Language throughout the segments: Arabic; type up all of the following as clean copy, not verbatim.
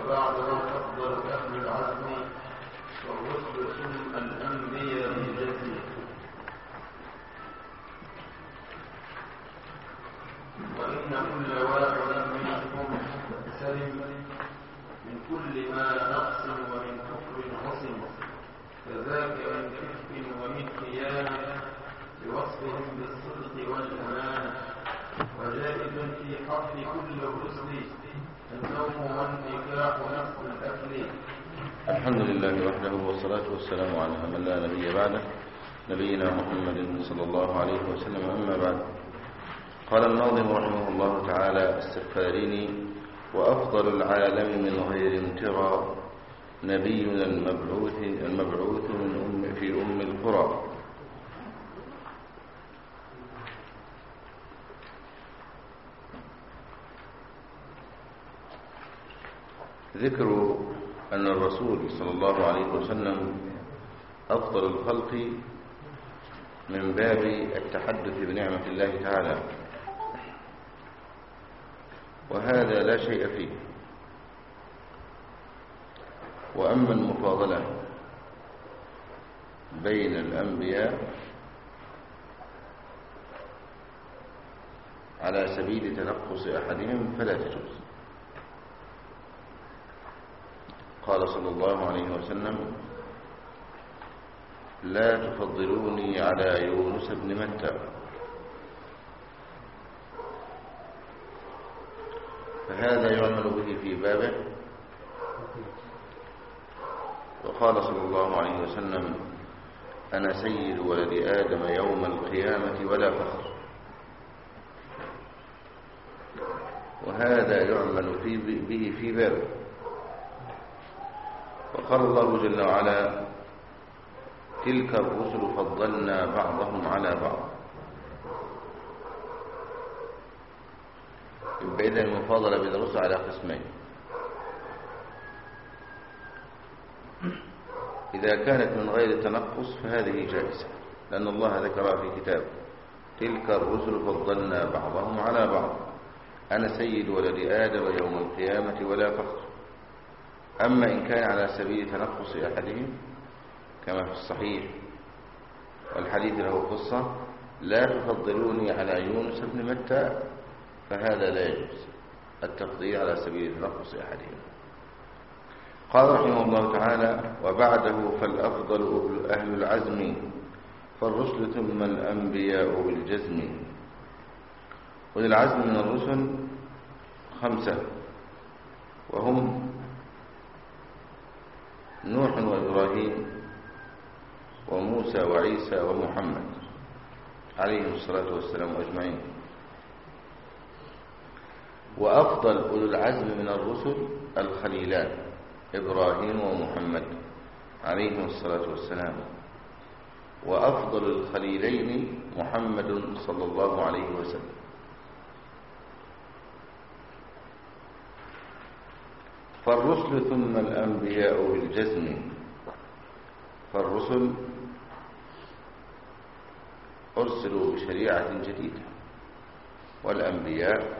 وبعدهم أفضل أهل العزم والرسل ثم الأنبياء بالجزم. وإن كل واحد منهم سلم من كل ما نقص ومن كفر عصم، كذاك من كفر ومن خيانة بوصفهم بالصدق والأمانة. وجائز في حق كل الرسل النوم والنكاح نصف الأكل. الحمد لله وحده والصلاة والسلام على من لا نبي بعده، نبينا محمد صلى الله عليه وسلم. أما بعد، قال الناظم رحمه الله تعالى السفاريني: وأفضل العالم من غير امترى نبينا المبعوث من في أم القرى. ذكر أن الرسول صلى الله عليه وسلم أفضل الخلق من باب التحدث بنعمة الله تعالى، وهذا لا شيء فيه. وأما المفاضلة بين الأنبياء على سبيل تنقص أحدهم فلا تجوز. قال صلى الله عليه وسلم: لا تفضلوني على يونس بن متى. فهذا يعمل به في بابه. وقال صلى الله عليه وسلم: أنا سيد ولد آدم يوم القيامة ولا فخر. وهذا يعمل به في بابه. وقال الله جل وعلا: تلك الرسل فضلنا بعضهم على بعض. يبقى إذن المفاضلة بين الرسل على قسمين: إذا كانت من غير تنقص فهذه جائزة، لأن الله ذكرها في كتابه: تلك الرسل فضلنا بعضهم على بعض، أنا سيد ولد آدم يوم القيامة ولا فخر. أما إن كان على سبيل تنقص أحدهم كما في الصحيح والحديث له قصة: لا تفضلوني على يونس بن متى، فهذا لا يجوز التفضيل على سبيل تنقص أحدهم. قال رحمه الله تعالى: وبعده فالأفضل أهل العزم فالرسل ثم الأنبياء بالجزم. وللعزم من الرسل 5، وهم نوح وإبراهيم وموسى وعيسى ومحمد عليهم الصلاة والسلام أجمعين. وأفضل أولو العزم من الرسل الخليلان إبراهيم ومحمد عليهم الصلاة والسلام. وأفضل الخليلين محمد صلى الله عليه وسلم. فالرسل ثم الأنبياء بالجزم. فالرسل أرسلوا بشريعة جديدة، والأنبياء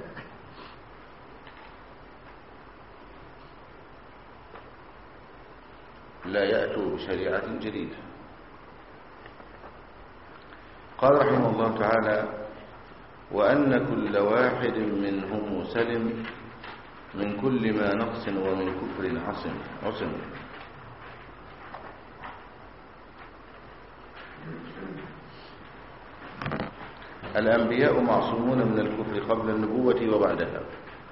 لا يأتوا بشريعة جديدة. قال رحمه الله تعالى: وأن كل واحد منهم سلم من كل ما نقص ومن كفر عصم. الأنبياء معصومون من الكفر قبل النبوة وبعدها.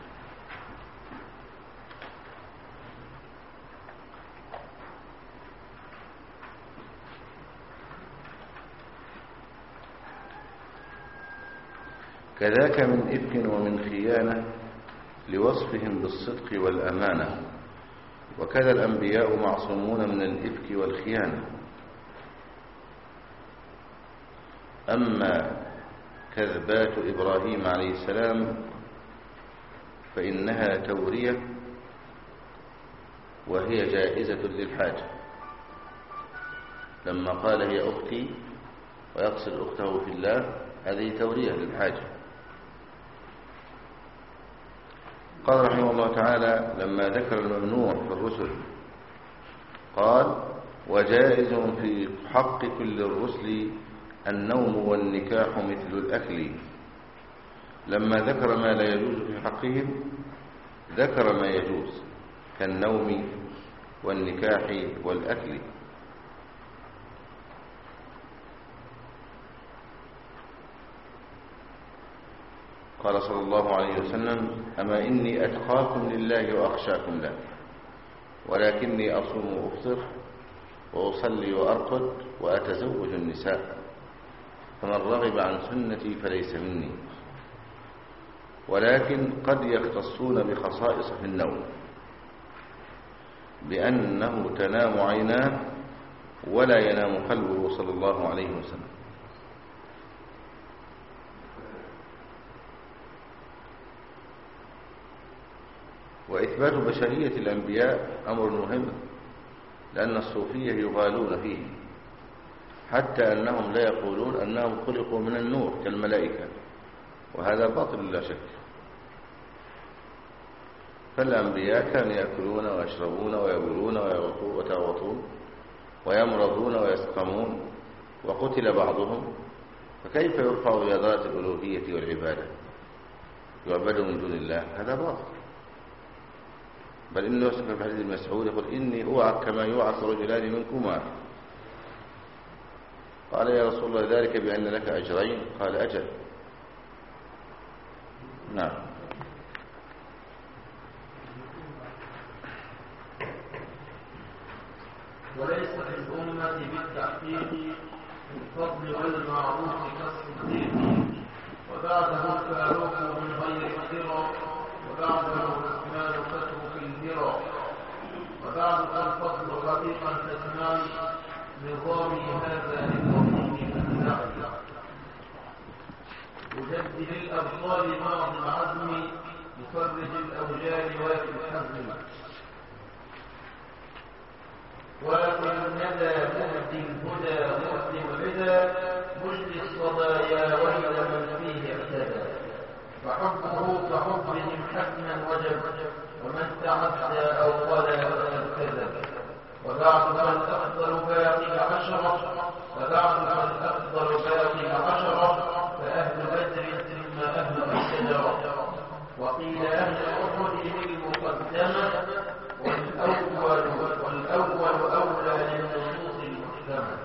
كذاك من إفك ومن خيانة لوصفهم بالصدق والأمانة. وكذا الأنبياء معصومون من الإفك والخيانة. أما كذبات إبراهيم عليه السلام فإنها تورية، وهي جائزة للحاجة. لما قال هي أختي ويقصد أخته في الله، هذه تورية للحاجة. قال رحمه الله تعالى لما ذكر الممنوع في الرسل قال وجائز في حق كل الرسل النوم والنكاح مثل الأكل. لما ذكر ما لا يجوز في حقهم ذكر ما يجوز كالنوم والنكاح والأكل. قال صلى الله عليه وسلم أما إني أتقاكم لله وأخشاكم له ولكني أصوم وأفطر وأصلي وأرقد وأتزوج النساء فمن رغب عن سنتي فليس مني. ولكن قد يختصون بخصائص في النوم بأنه تنام عيناه ولا ينام قلبه صلى الله عليه وسلم. وإثبات بشرية الأنبياء أمر مهم لأن الصوفية يغالون فيه حتى أنهم لا يقولون أنهم خلقوا من النور كالملائكة وهذا باطل لا شك. فالأنبياء كانوا يأكلون ويشربون ويبولون ويتغوطون ويمرضون ويسقمون وقتل بعضهم فكيف يرفع يدات الألوهية والعبادة يعبدوا من دون الله؟ هذا باطل. بل إنه في الحديث المسعود يقول إني أوعك كما يوعك رجلان منكما. قال يا رسول الله ذلك بأن لك أجرين؟ قال أجل. نعم. وليس في الأمة بالتحقيق الفضل والمعروف كالصديق وبعده الفاروق من غير اختراع وبعده الرحمن فترك الهرى وبعده الفضل رفيقا تسمعي نظامي هذا للمؤمن النعي يجدد الأبطال مرض العزم يفرج الأوجال وفي الحزم وفي الندى مهدي الهدى مهدي الردى مجدي الصبايا ويل من فيه اعتدى فحبه كحبهم حتما وجب ومن تعدى أو قلى فقد كذب وبعد فالأفضل باقي عشرة فأهل بدر ثم أهل الشجرة وقيل أهل أحد المقدمة والأول أولى للنصوص المحكمة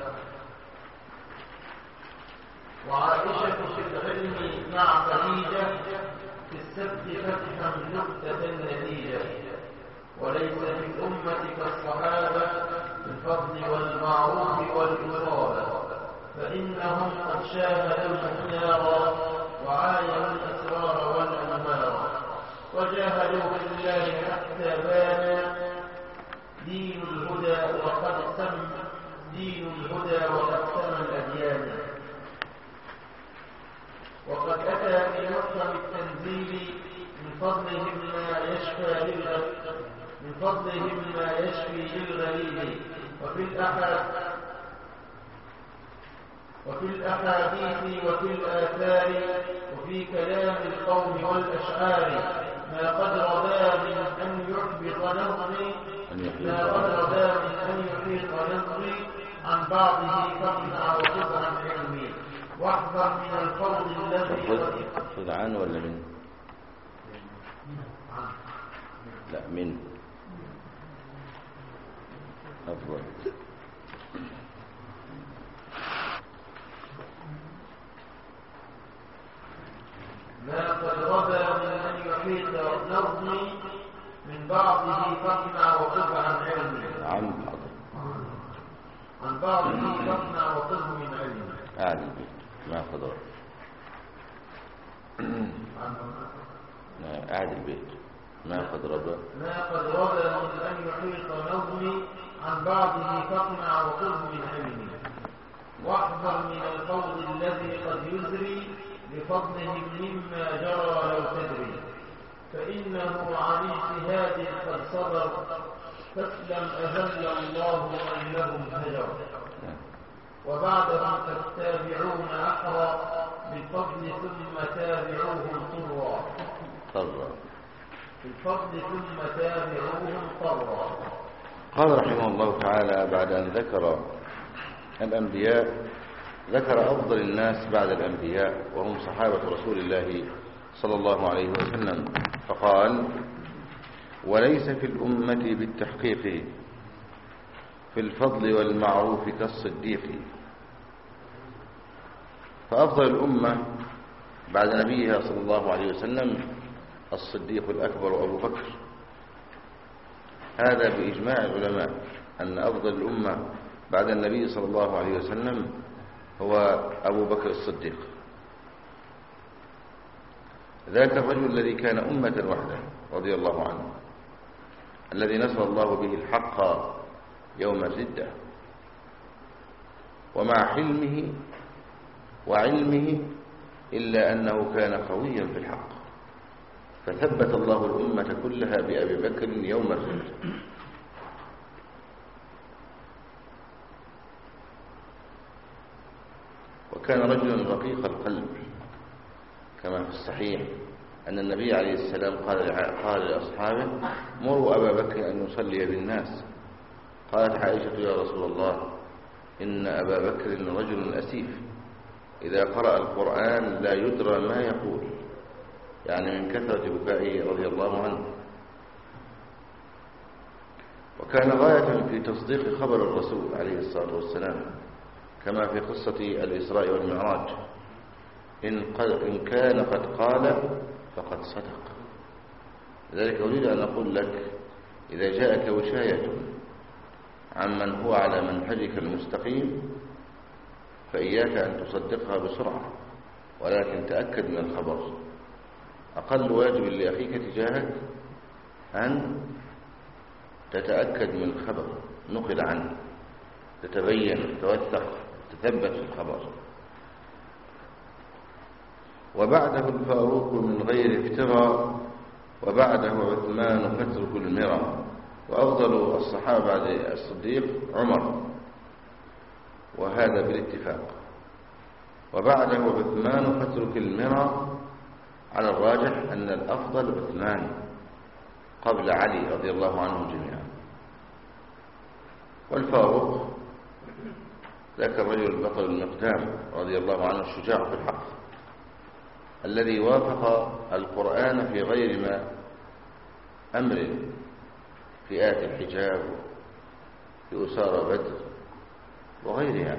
وعائشة في العلم مع خديجة في السبت فتحا نكتة النتيجة وليس في الأمة كالصحابة بالفضل والمعروف والإصابة فإنهم قد شاهدوا المختار وعاينوا الأسرار والأنوار وجاهدوا في الله حتى بان دين الهدى وقد سمى الأديان وقد أتى في محكم التنزيل من فضلهم ما يشفي للغريب وفي الأحاديث وفي الآثار وفي كلام القوم والأشعار ما قد ردا من أن يحبط نظري عن بعضه فقطع وقطع علمي واحذر من الفضل الذي خذ عن ولا من؟ لا من أفضل. ما قد ربى من أن يحيط نظمي من بعضه فقنا وقف عن علمي عن بعضه فقنا وقف من علمي أعلم ما قد ربى أعد البيت ما قد ربى من أن يحيط نظمي عن بعضه فقنا وقف من علمي واحذر من القول الذي قد يزري بفضلهم مما جرى لو تدري فإنه عن اجتهاد قد صدر فاسلم أذل الله من لهم هجر وبعدهم فالتابعون أحرى بالفضل ثم تابعوهم طرا في الفضل ثم تابعوهم طرا. قال رحمه الله تعالى بعد أن ذكر الأنبياء ذكر أفضل الناس بعد الأنبياء وهم صحابة رسول الله صلى الله عليه وسلم، فقال: وليس في الأمة بالتحقيق في الفضل والمعروف كالصديق. فأفضل الأمة بعد نبيها صلى الله عليه وسلم الصديق الأكبر أبو بكر. هذا بإجماع العلماء أن أفضل الأمة بعد النبي صلى الله عليه وسلم هو أبو بكر الصديق، ذاك الرجل الذي كان أمة وحده رضي الله عنه، الذي نصر الله به الحق يوم الردة، ومع حلمه وعلمه إلا أنه كان قويا في الحق، فثبت الله الأمة كلها بأبي بكر يوم الردة. وكان رجلا رقيق القلب، كما في الصحيح أن النبي عليه السلام قال لأصحابه: مروا أبا بكر أن يصلي بالناس. قالت عائشة: يا رسول الله، إن أبا بكر رجل أسيف، إذا قرأ القرآن لا يدرى ما يقول، يعني من كثرة بكائه رضي الله عنه. وكان غاية في تصديق خبر الرسول عليه الصلاة والسلام، كما في قصة الإسراء والمعراج: إن كان قد قال فقد صدق. لذلك أريد أن أقول لك: إذا جاءك وشاية عمن هو على منهجك المستقيم فإياك أن تصدقها بسرعة، ولكن تأكد من الخبر. أقل واجب لأخيك تجاهك أن تتأكد من الخبر نقل عنه، تتبين، توثق، تثبت في الخبر. وبعده الفاروق من غير افتراء، وبعده عثمان فترك المرى. وأفضل الصحابة بعد الصديق عمر، وهذا بالاتفاق. وبعده عثمان فترك المرى، على الراجح أن الأفضل عثمان قبل علي رضي الله عنهم جميعا. والفاروق ذاك الرجل البطل المقدام رضي الله عنه الشجاع في الحق، الذي وافق القرآن في غير ما أمر، في آية الحجاب، في أسارى بدر وغيرها.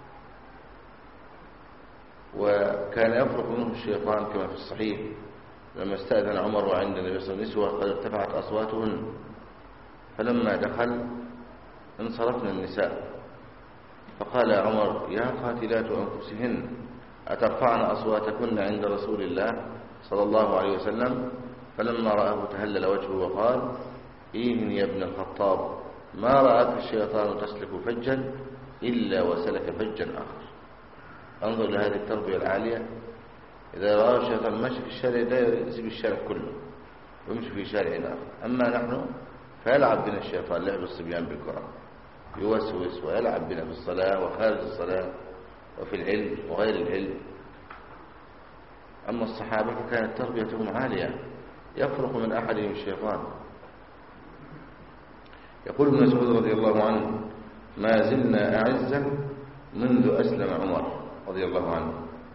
وكان يفرق منه الشيطان كما في الصحيح لما استأذن عمر وعند النبي صلى الله عليه وسلم نسوة قد ارتفعت أصواتهن، فلما دخل انصرفن النساء، فقال عمر: يا قاتلات أنفسهن أترفعن أصواتكن عند رسول الله صلى الله عليه وسلم؟ فلما رآه تهلل وجهه وقال: إيه يا ابن الخطاب، ما رأك الشيطان تسلك فجا إلا وسلك فجا آخر. انظر لهذه التربية العالية. إذا رأى الشيطان ماشي في الشارع ده يسيب الشارع كله ويمشي في شارع آخر. أما نحن فيلعب بنا الشيطان لعب الصبيان بالكرة، يوسوس ويلعب بنا في الصلاة وخارج الصلاة وفي العلم وغير العلم. أما الصحابة فكانت تربيتهم عالية، يفرق من أحدهم الشيطان. يقول ابن مسعود رضي الله عنه: ما زلنا أعزا منذ أسلم عمر رضي الله عنه.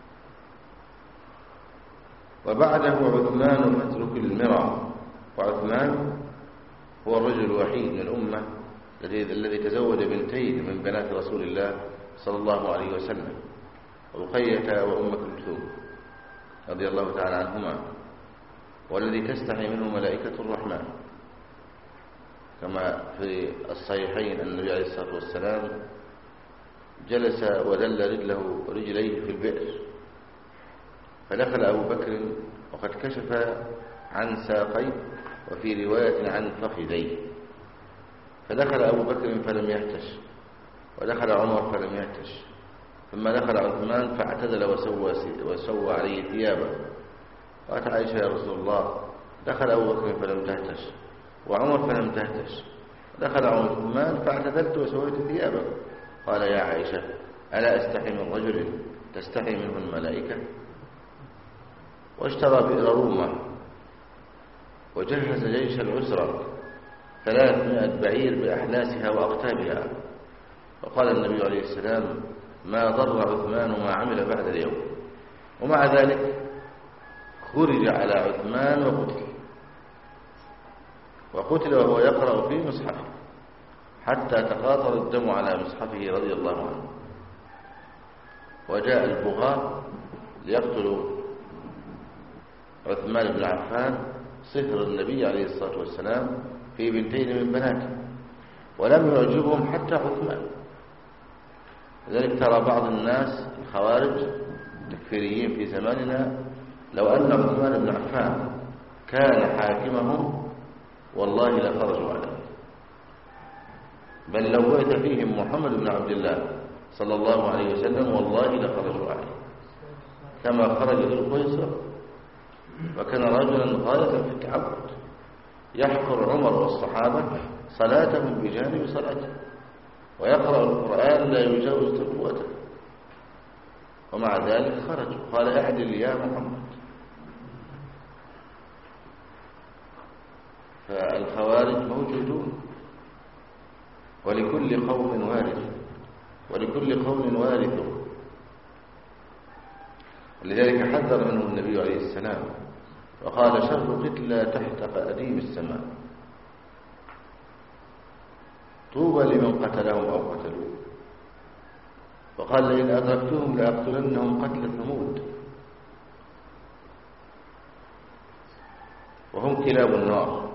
وبعده عثمان فترك المرى. وعثمان هو الرجل الوحيد من الأمة الذي تزوج بنتين من بنات رسول الله صلى الله عليه وسلم، رقية وأم كلثوم رضي الله تعالى عنهما، والذي تستحي منه ملائكة الرحمن، كما في الصحيحين أن النبي عليه الصلاة والسلام جلس ودل رجليه في البئر، فدخل أبو بكر وقد كشف عن ساقيه، وفي رواية عن فخذيه، فدخل أبو بكر فلم يهتش، ودخل عمر فلم يهتش، ثم دخل عثمان فاعتدل وسوى عليه ثيابه. قالت عائشة: يا رسول الله، دخل أبو بكر فلم تهتش، وعمر فلم تهتش، دخل عثمان فاعتدلت وسويت ثيابه. قال: يا عائشة، ألا أستحي من رجل تستحي منه الملائكة؟ واشترى بئر رومة وجهز جيش العسرة 300 بعير بأحلاسها وأقتابها. فقال النبي عليه السلام: ما ضر عثمان ما عمل بعد اليوم. ومع ذلك خرج على عثمان وقتل وهو يقرأ في مصحفه حتى تقاطر الدم على مصحفه رضي الله عنه. وجاء البغاة ليقتلوا عثمان بن عفان صهر النبي عليه الصلاة والسلام في بنتين من بناته، ولم يعجبهم حتى عثمان. لذلك ترى بعض الناس الخوارج التكفيريين في زماننا لو أن عثمان بن عفان كان حاكمهم والله لخرجوا عليه، بل لو بعث فيهم محمد بن عبد الله صلى الله عليه وسلم والله لخرجوا عليه، كما خرج ذو القيصر وكان رجلا غاية في التعبد يحقر عمر والصحابة صلاتهم بجانب صلاته، ويقرأ القرآن لا يجاوز تقوته، ومع ذلك خرج قال: اعدل يا محمد. فالخوارج موجودون، ولكل قوم وارث، ولكل قوم وارث. ولذلك حذر منه النبي عليه السلام وقال: شر قتلى تحت قديم السماء، طوبى لمن قتلهم أو قتلوه. وقال: لئن أدركتهم لأقتلنهم قتل ثمود، وهم كلاب النار.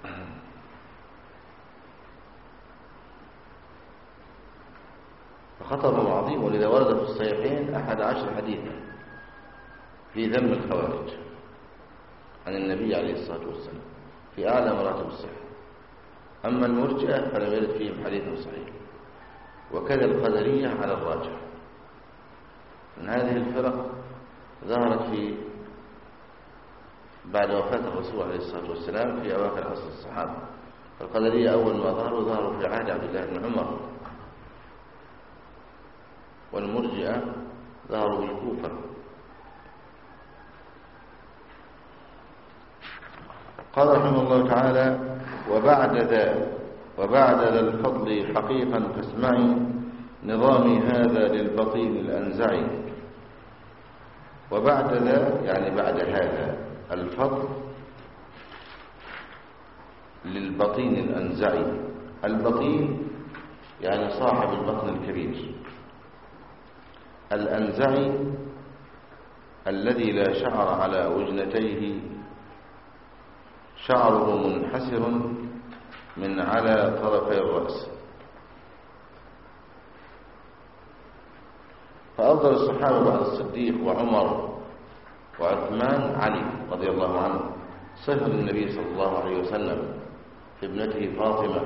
فخطرهم عظيم، ولذا ورد في الصحيحين 11 حديثا في ذم الخوارج عن النبي عليه الصلاة والسلام في أعلى مراتب الصحة. أما المرجئة فلم يرد فيهم حديث صحيح، وكذا القدرية على الراجح. من هذه الفرق ظهرت بعد وفاة الرسول عليه الصلاة والسلام في أواخر عصر الصحابة. القدرية أول ما ظهروا في عهد عبد الله بن عمر، والمرجئة ظهروا بالكوفة. قال رحمه الله تعالى: وبعد ذا الفضل حقيقا فاسمعي نظامي هذا للبطين الأنزعي. وبعد ذا يعني بعد هذا الفضل للبطين الأنزعي. البطين يعني صاحب البطن الكبير، الأنزعي الذي لا شعر على وجنتيه، شعره منحسر من على طرفي الرأس. فأفضل الصحابة بعد الصديق وعمر وعثمان علي رضي الله عنه، صهر النبي صلى الله عليه وسلم في ابنته فاطمة.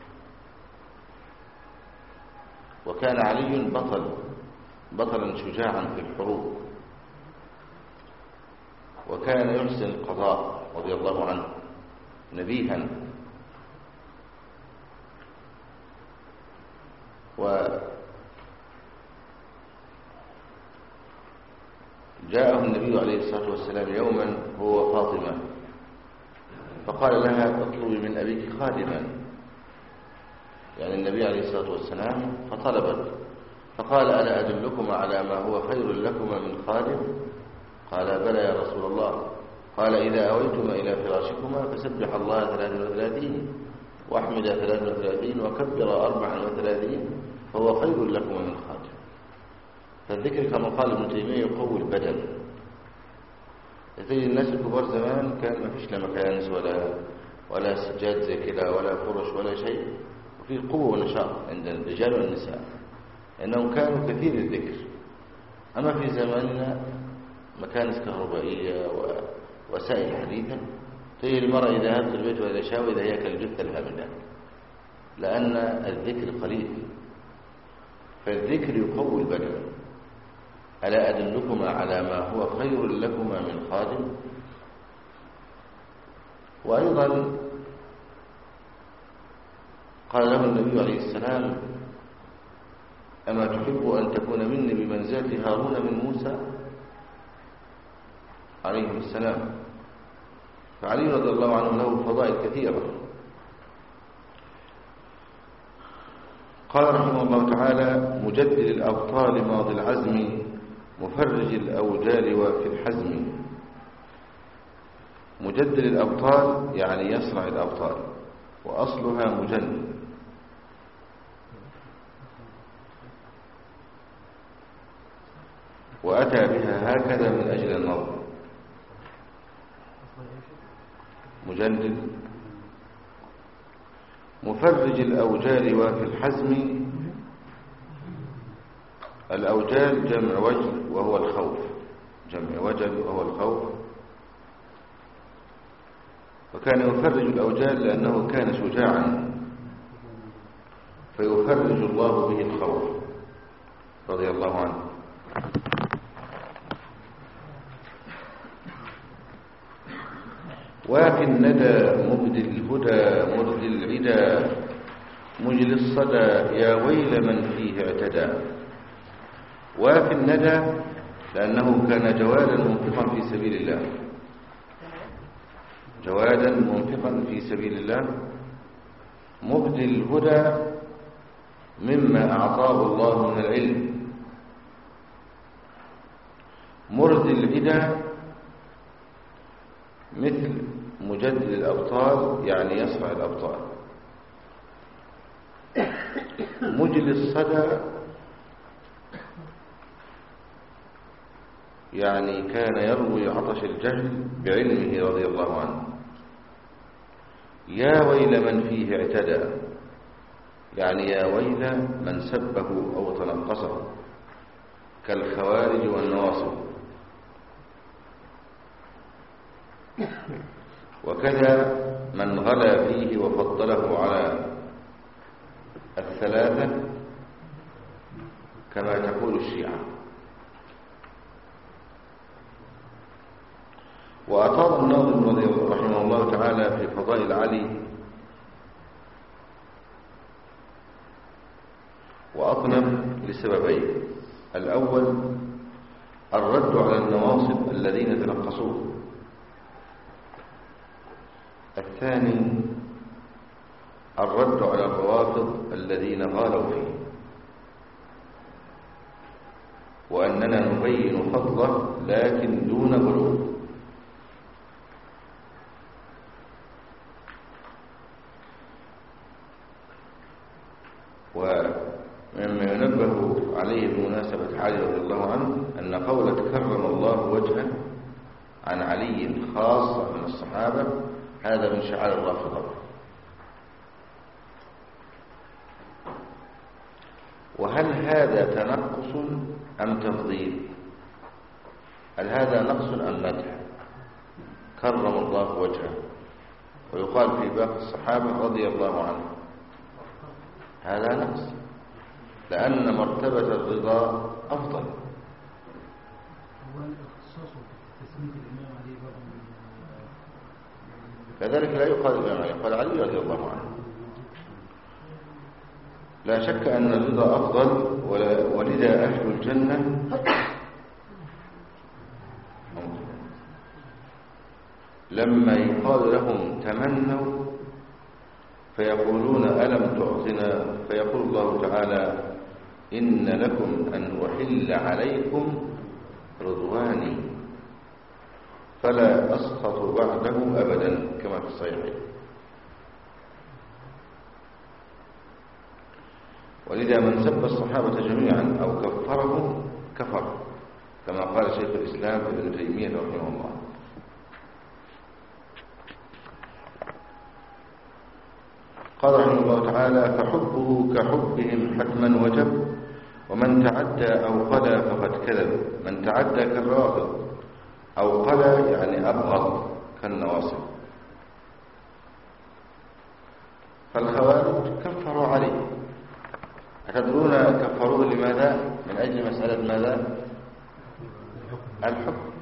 وكان علي بطلا شجاعا في الحروب، وكان يحسن القضاء رضي الله عنه، نبيها. وجاءه النبي عليه الصلاة والسلام يوما هو فاطمة، فقال لها: اطلبي من أبيك خادما، يعني النبي عليه الصلاة والسلام، فطلبت. فقال: ألا أدلكما على ما هو خير لكما من خادم؟ قال: بلى يا رسول الله. قال: إذا أويتما إلى فراشكما فسبح الله 33 واحمد 33 وكبر 34 فهو خير لكما من خادم. فالذكر كما قال ابن تيمية يقوي البدن. تجد الناس الكبار زمان كان ما فيش لا مكانس ولا سجاد زي كده ولا فرش ولا شيء، وفي قوة ونشاط عند الرجال والنساء، إنهم كانوا كثير الذكر. أما في زماننا مكانس كهربائية ووسائل حديثة، تجد المرأة إذا هبت البيت ولا شاوي إذا هي كالجثة الهامدة، لأن الذكر قليل. فالذكر يقوي البدن. ألا أدلكما على ما هو خير لكما من خادم؟ وأيضا قال له النبي عليه السلام: أما تحب أن تكون مني بمنزلة هارون من موسى عليه السلام؟ فعلي رضي الله عنه له فضائل كثيرة. قال رحمه الله تعالى: مجدد الأبطال ماضي العزم، مفرج الأوجال وفي الحزم. مجدد الأبطال يعني يصنع الأبطال، وأصلها مجند، وأتى بها هكذا من أجل النظر. مجند. مفرج الأوجال وفي الحزم. الأوجال جمع وجل وهو الخوف، جمع وجل وهو الخوف. وكان يفرج الأوجال لأنه كان شجاعا، فيفرج الله به الخوف رضي الله عنه. وافي الندى مبدي الهدى مرضي العدا، مجلي الصدى يا ويل من فيه اعتدى. وافي الندى لأنه كان جوادا منفقا في سبيل الله، جوادا منفقا في سبيل الله. مبدي الهدى مما أعطاه الله من العلم. مرضي العدا مثل مجدد الأبطال يعني يصنع الأبطال. مجلي الصدى يعني كان يروي عطش الجهل بعلمه رضي الله عنه. يا ويل من فيه اعتدى يعني يا ويل من سبه أو تنقصه كالخوارج والنواصب. وكذا من غلا فيه وفضله على الثلاثة كما تقول الشيعة. وأطال الناظم رحمه الله تعالى في فضائل علي وأطنب لسببين: الأول الرد على النواصب الذين تنقصوه، الثاني الرد على الروافض الذين غالوا فيه، وأننا نبين فضله لكن دون غلو. ومما ينبه عليه بمناسبة علي رضي الله عنه أن قولة كرم الله وجهه عن علي خاصة من الصحابة هذا من شعائر الرافضة. وهل هذا تنقص أم تفضيل؟ هل هذا نقص أم مدح؟ كرم الله وجهه، ويقال في باقي الصحابة رضي الله عنه، هذا نقص لأن مرتبة الرضا أفضل. كذلك لا يقال الإمام علي، يقال علي رضي الله عنه. لا شك أن الرضا أفضل، ولذا أهل الجنة لما يقال لهم تمنوا فيقولون ألم تعطنا، فيقول الله تعالى إن لكم أن أحل عليكم رضواني فلا أسخط بعده أبدا كما في الصحيحين. ولذا من سب الصحابة جميعا أو كفرهم كفر، كما قال شيخ الإسلام ابن تيمية رحمه الله. قال رحمه الله تعالى فحبه كحبهم حتما وجب، ومن تعدى أو قلى فقد كذب. من تعدى كالرافض، أو قلى يعني أبغض كالنواصب. فالخوارج كفروا عليه، أتدرون كفروه لماذا؟ من أجل مسألة ماذا؟ الحكم.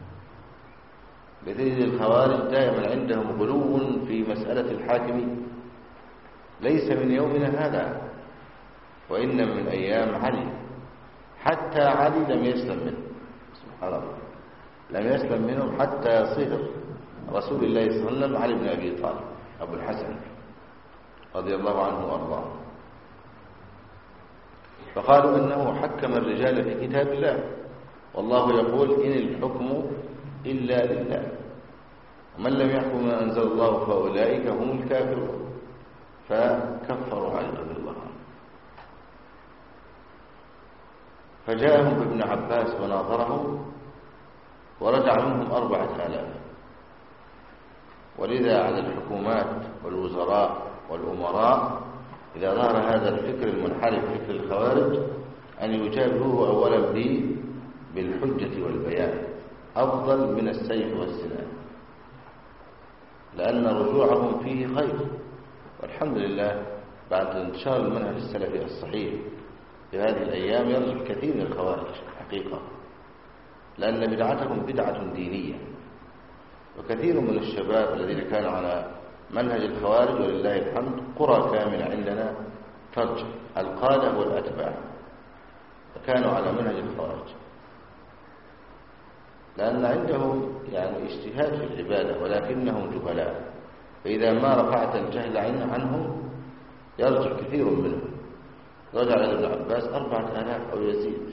بتجد الخوارج دائما عندهم غلو في مسألة الحاكم، ليس من يومنا هذا، وإن من أيام علي. حتى علي لم يسلم منه، سبحان الله، لم يسلم منهم حتى صهر رسول الله صلى الله عليه وسلم علي بن أبي طالب أبو الحسن رضي الله عنه وأرضاه، فقالوا إنه حكم الرجال في كتاب الله، والله يقول إن الحكم إلا لله، ومن لم يحكم ما أنزل الله فأولئك هم الكافرون، فكفروا علي رضي الله عنه. فجاءهم ابن عباس وناظرهم ورجع منهم 4000. ولذا على الحكومات والوزراء والأمراء إذا ظهر هذا الفكر المنحرف فكر الخوارج أن يجابهوه أولا بالحجة والبيان أفضل من السيف والسنان، لأن رجوعهم فيه خير. والحمد لله بعد انتشار المنهج السلفي الصحيح في هذه الأيام يرجع كثير من الخوارج حقيقة، لأن بدعتهم بدعة دينية، وكثير من الشباب الذين كانوا على منهج الخوارج ولله الحمد قرى كاملة عندنا ترجع القادة والأتباع كانوا على منهج الخوارج، لأن عندهم يعني اجتهاد في العبادة ولكنهم جهلاء، فإذا ما رفعت الجهل عنهم يرجع كثير منهم. رجع إلى ابن عباس 4000 أو يزيد.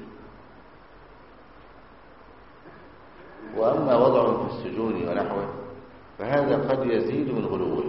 وأما وضعهم في السجون ونحوه فهذا قد يزيد من غلوه،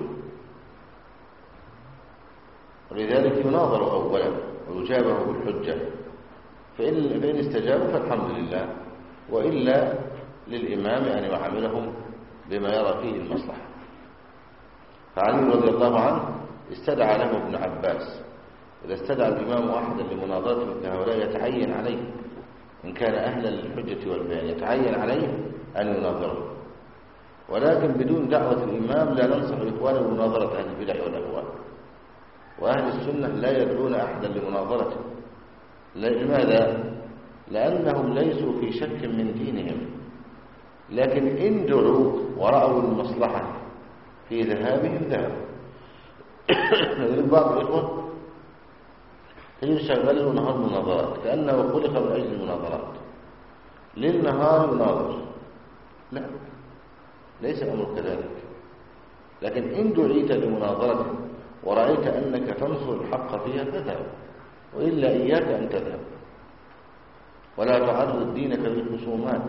ولذلك يناظر أولا ويجابه بالحجة، فإن استجابوا فالحمد لله، وإلا للإمام أن يعاملهم بما يرى فيه المصلحة. فعلي رضي الله عنه استدعى له ابن عباس، إذا استدعى الإمام واحدا لمناظرة مثل هؤلاء يتعين عليه إن كان أهلا للحجة والبيان يتعين عليه أن يناظره، ولكن بدون دعوة الإمام لا ننصح إخوانه بمناظرة أهل البدع والأهواء، وأهل السنة لا يدعون أحدا لمناظرته. لماذا؟ لأنهم ليسوا في شك من دينهم، لكن إن دعوا ورأوا المصلحة في ذهابهم ذهبوا. لذلك بعض الإخوة تجد شغال له نهار مناظرات كأنه خلق من أجل المناظرات، للنهار يناظر، لا ليس الأمر كذلك. لكن إن دعيت لمناظرة ورأيت أنك تنصر الحق فيها فذهب، وإلا إياك أن تذهب، ولا تعرض دينك للخصومات.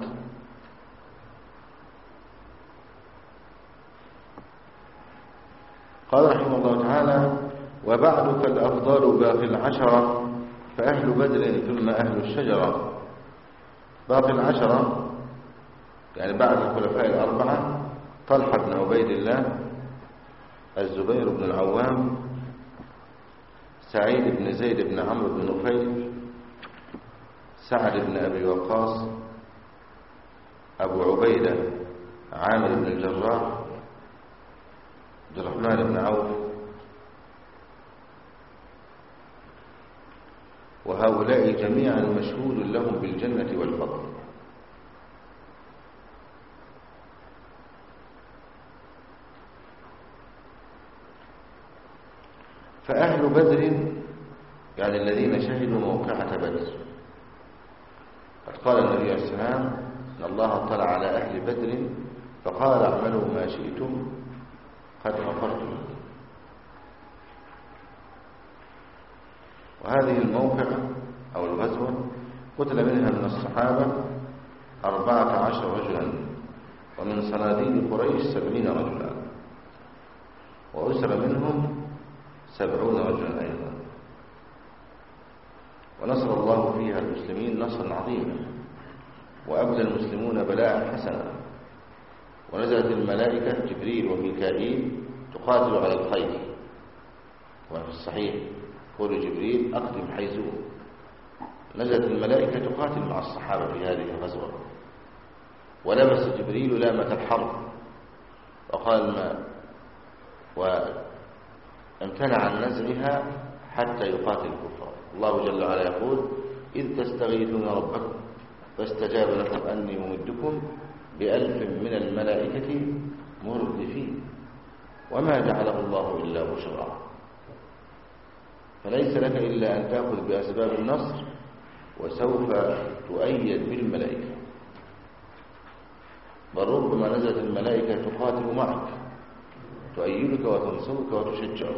قال رحمه الله تعالى: وبعدك الأفضل باقي العشرة، فأهل بدر ثم أهل الشجرة. باقي العشرة يعني بعد الخلفاء الأربعة: طلحة بن عبيد الله، الزبير بن العوام، سعيد بن زيد بن عمرو بن نفيل، سعد بن أبي وقاص، أبو عبيدة عامر بن الجراح، عبد الرحمن بن عوف. وهؤلاء جميعا مشهود لهم بالجنة والفضل. فأهل بدر يعني الذين شهدوا موقعة بدر. قد قال النبي عليه السلام: إن الله اطلع على أهل بدر فقال: اعملوا ما شئتم قد غفرت لكم. وهذه الموقعة أو الغزوة قتل منها من الصحابة 14 رجلا، ومن صناديد قريش 70 رجلا، وأسر منهم 70 رجلا أيضا. ونصر الله فيها المسلمين نصرا عظيما، وأبلى المسلمون بلاء حسنا، ونزلت الملائكة جبريل وميكائيل تقاتل على الخيل. وفي الصحيح قول جبريل: أقدم حيزون. نزلت الملائكة تقاتل مع الصحابة في هذه الغزوة، ولبس جبريل لامة الحرب وقال ما وامتنع عن نزعها حتى يقاتل الكفار. الله جل وعلا يقول: إذ تستغيثون ربكم فاستجاب لكم أني ممدكم ب1000 من الملائكة مردفين وما جعله الله إلا بشرى. فليس لك إلا أن تأخذ بأسباب النصر، وسوف تؤيد بالملائكة. بل ربما نزلت الملائكة تقاتل معك، تؤيدك وتنصرك وتشجعك.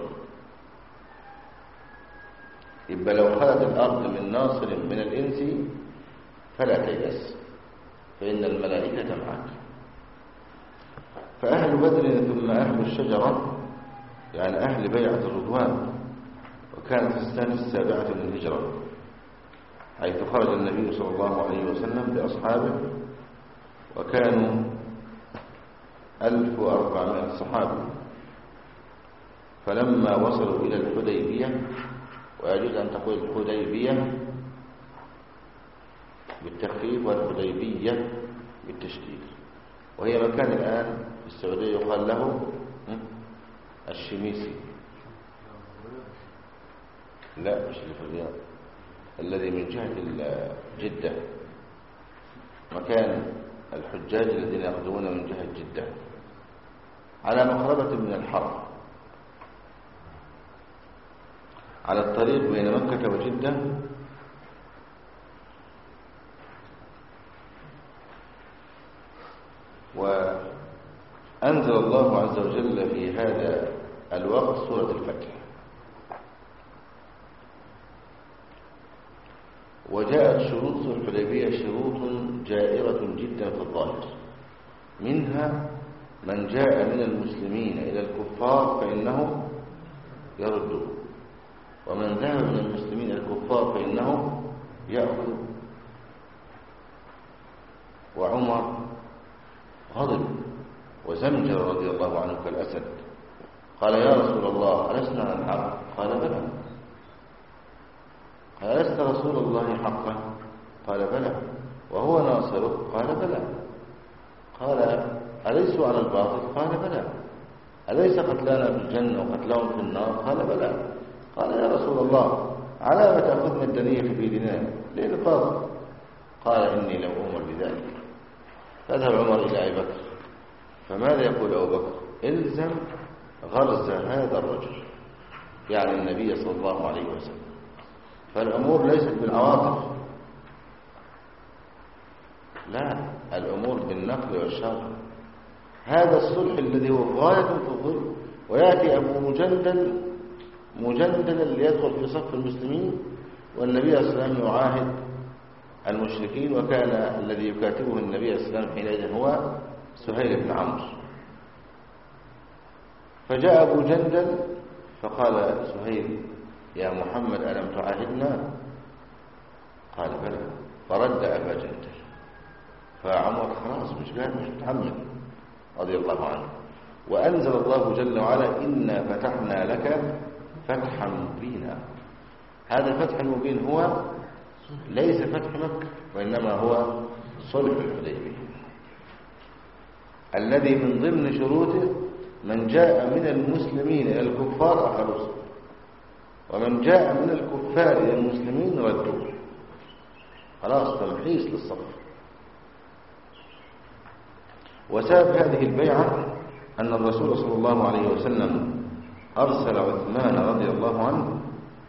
يبقى لو خلت الأرض من ناصر من الإنس فلا تيأس، فإن الملائكة معك. فأهل بدر ثم أهل الشجرة يعني أهل بيعة الرضوان، وكانت في السنة 7 من الهجرة، حيث خرج النبي صلى الله عليه وسلم بأصحابه، وكانوا 1400 صحابي. فلما وصلوا إلى الحديبية، ويجوز أن تقول الحديبية بالتخفيف والحديبية بالتشديد، وهي مكان الآن في السعودية يقال له الشميسي. لا مش اللي في الرياض، الذي من جهة جدة، مكان الحجاج الذين يقدمون من جهة جدة على مقربة من الحرم، على الطريق بين مكة وجدة. وأنزل الله عز وجل في هذا الوقت سورة الفتح، وجاءت شروط صلح الحديبية شروط جائرة جدا في الظاهر، منها من جاء من المسلمين إلى الكفار فإنه يرد، ومن ذهب من المسلمين إلى الكفار فإنه يأخذ. وعمر غضب وزمجر رضي الله عنه كالأسد، قال يا رسول الله ألسنا على الحق؟ قال بلى. قال ألست رسول الله حقا؟ قال بلى. وهو ناصره؟ قال بلى. قال أليسوا على الباطل؟ قال بلى. أليس قتلانا في الجنة وقتلهم في النار؟ قال بلى. قال يا رسول الله على ما تأخذنا الدنية في ديننا ليه القاضي؟ قال إني لم أؤمر بذلك. فذهب عمر إلى أبي بكر، فماذا يقول أبو بكر؟ إلزم غرز هذا الرجل، يعني النبي صلى الله عليه وسلم. فالأمور ليست بالعواطف، لا، الأمور بالنقل والشرع. هذا الصلح الذي هو غاية في الظلم، ويأتي أبو مجندلا ليدخل في صف المسلمين، والنبي صلى الله عليه وسلم يعاهد المشركين، وكان الذي يكاتبه النبي صلى الله عليه وسلم حينئذ هو سهيل بن عمرو. فجاء أبو جندل فقال سهيل يا محمد ألم تعاهدنا؟ قال بلى. فرد أبا جندل، فعمر خلاص مش متحمل رضي الله عنه، وأنزل الله جل وعلا إنا فتحنا لك فتحا مبينا. هذا الفتح المبين هو ليس فتح مكة، وإنما هو صلح الحديبية الذي من ضمن شروطه من جاء من المسلمين إلى الكفار أخلصوا، ومن جاء من الكفار إلى المسلمين ردوا. خلاص تمحيص للصف. وسبب هذه البيعة أن الرسول صلى الله عليه وسلم أرسل عثمان رضي الله عنه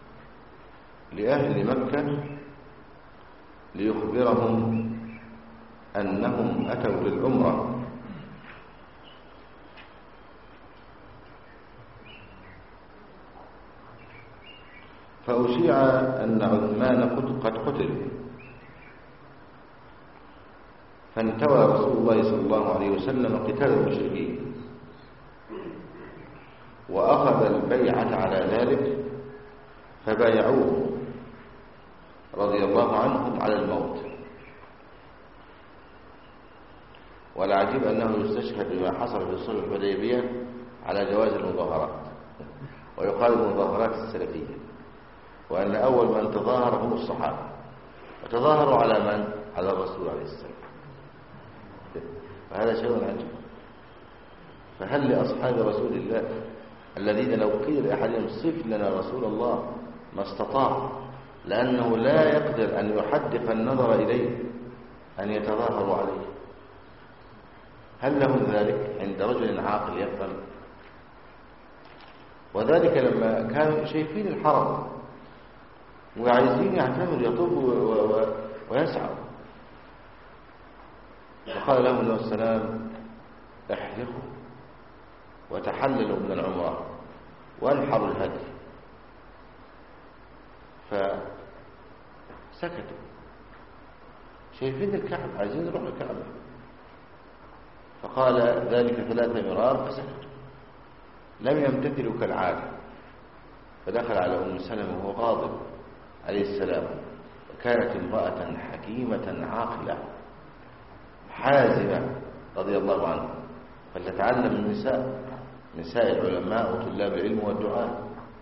لأهل مكة ليخبرهم أنهم أتوا للعمرة، فأشيع أن عثمان قد قتل، فانتوى رسول الله صلى الله عليه وسلم قتال المشركين، وأخذ البيعة على ذلك، فبايعوه رضي الله عنهم على الموت. والعجيب أنه يستشهد بما حصل في صلح الحديبية على جواز المظاهرات، ويقال المظاهرات السلفية، وأن أول من تظاهر هم الصحابة، وتظاهروا على من؟ على الرسول عليه السلام. فهذا شيء عجيب. فهل لأصحاب رسول الله الذين لو قيل لأحدهم صف لنا رسول الله ما استطاع، لأنه لا يقدر أن يحدق النظر إليه، أن يتظاهروا عليه، هل لهم ذلك عند رجل عاقل يفهم؟ وذلك لما كانوا شايفين الحرم وعايزين يعتمر يطوف ويسعوا، فقال لهم عليه السلام احلقوا وتحللوا من العمرة وانحروا الهدي، فسكتوا شايفين الكعبة عايزين يروحوا الكعبة، فقال ذلك 3 مرار فسكتوا لم يمتثلوا كالعادة. فدخل على أم سلمة وهو غاضب عليه السلام، وكانت امرأة حكيمة عاقلة حازمة رضي الله عنها، فلتتعلم النساء، نساء العلماء وطلاب العلم والدعاء،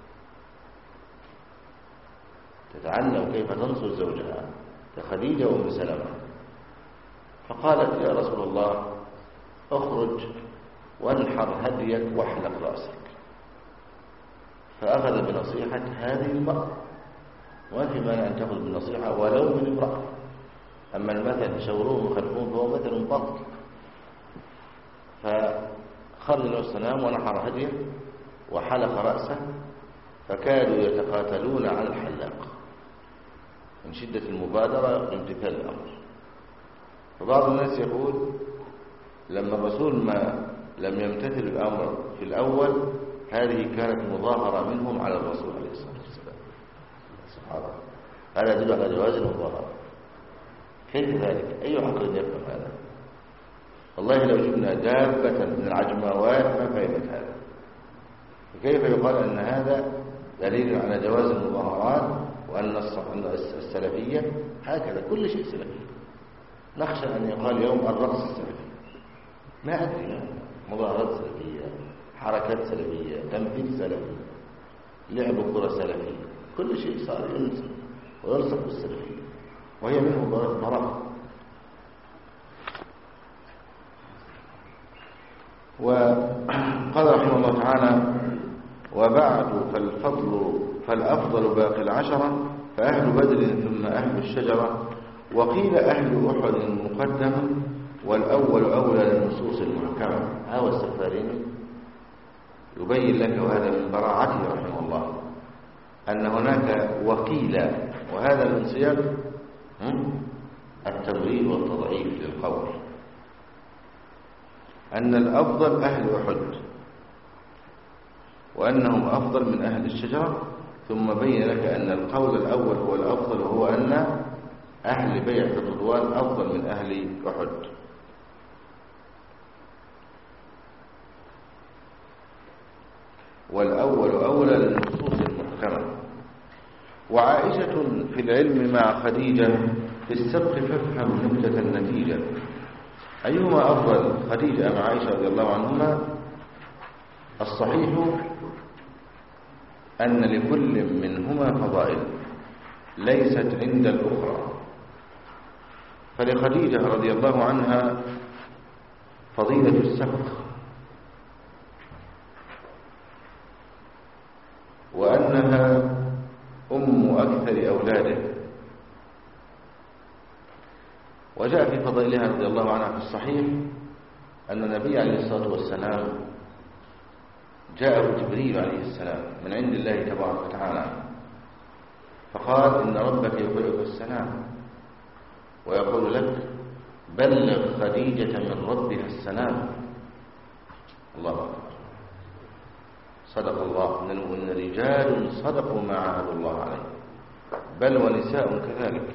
تتعلم كيف تنصر زوجها كخديجة وأم سلمة. فقالت يا رسول الله اخرج وانحر هديك واحلق رأسك. فأخذ بنصيحة هذه المرأة، وما في مانع أن تأخذ بالنصيحة ولو من امرأة. أما المثل شوروهم وخلفوهم فهو مثل باطل. فخرج له السلام ونحر هديه وحلق رأسه، فكادوا يتقاتلون على الحلاق من شدة المبادرة بامتثال الأمر. فبعض الناس يقول لما الرسول ما لم يمتثل الأمر في الأول هذه كانت مظاهرة منهم على الرسول عليه الصلاة والسلام. سبحان الله، هذا يدل على جواز المظاهرة. كيف ذلك؟ أي عقل يفهم هذا؟ والله لو جبنا دابة من العجماوات ما فهمت هذا. فكيف يقال أن هذا دليل على جواز المظاهرات وأن السلفية هكذا كل شيء سلفي؟ نخشى أن يقال يوم الرقص السلفي، ما أدري، مظاهرات سلفية، حركات سلفية، تمثيل سلفي، لعب كرة سلفي، كل شيء صار ينسب ويلصق بالسلفية وهي منه براءة. وقال رحمه الله تعالى وبعد فالأفضل باقي العشرة، فأهل بدر ثم أهل الشجرة، وقيل أهل أحد مقدم، والأول أولى للنصوص المحكمة. هذا السفارين يبين لك، وهذا من براعته رحمه الله، أن هناك وقيل، وهذا من سياق التمرير والتضعيف للقول، أن الأفضل أهل أحد وأنهم أفضل من أهل الشجرة، ثم بين لك أن القول الأول هو الأفضل، وهو أن أهل بيعة الرضوان أفضل من أهل أحد. والأول أولى للنصوص المحكمة. وعائشة في العلم مع خديجة، في السبق فافهم نكتة النتيجة. أيهما أفضل، خديجة أم عائشة رضي الله عنهما؟ الصحيح أن لكل منهما فضائل ليست عند الأخرى. فلخديجة رضي الله عنها فضيلة السبق، وأنها أم أكثر أولاده. وجاء في فضائلها رضي الله عنها في الصحيح أن النبي عليه الصلاة والسلام جاءه جبريل عليه السلام من عند الله تبارك وتعالى، فقال إن ربك يقرئك السلام ويقول لك بلغ خديجة من ربها السلام. الله أكبر، صدق الله. إن رجال صدقوا ما عاهدوا الله عليه، بل ونساء كذلك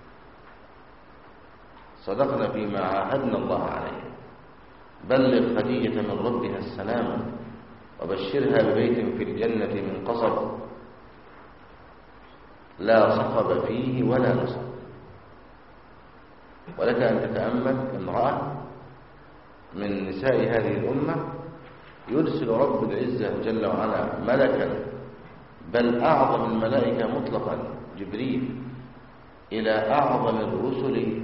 صدقنا فيما عاهدنا الله عليه. بلغ خديجة من ربها السلام وبشرها ببيت في الجنة من قصب لا صخب فيه ولا نصب. ولك أن تتأمل امرأة من نساء هذه الأمة يرسل رب العزة جل وعلا ملكا، بل أعظم الملائكة مطلقا جبريل، إلى أعظم الرسل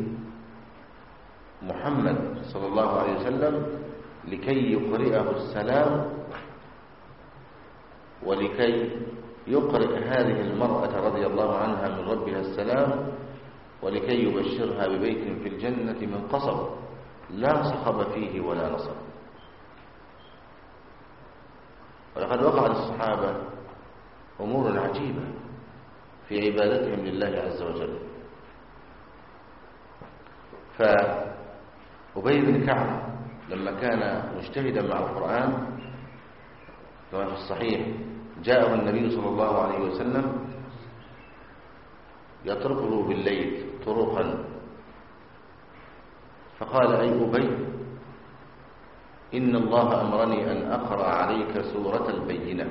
محمد صلى الله عليه وسلم لكي يقرئه السلام، ولكي يقرئ هذه المرأة رضي الله عنها من ربها السلام، ولكي يبشرها ببيت في الجنة من قصب لا صخب فيه ولا نصب. ولقد وقع للصحابة أمور عجيبة في عبادتهم لله عز وجل. أبي بن كعب لما كان مجتهدا مع القرآن كما في الصحيح جاءه النبي صلى الله عليه وسلم يطرقه بالليل طرقا، فقال: أي أبي، إن الله أمرني أن أقرأ عليك سورة البينة.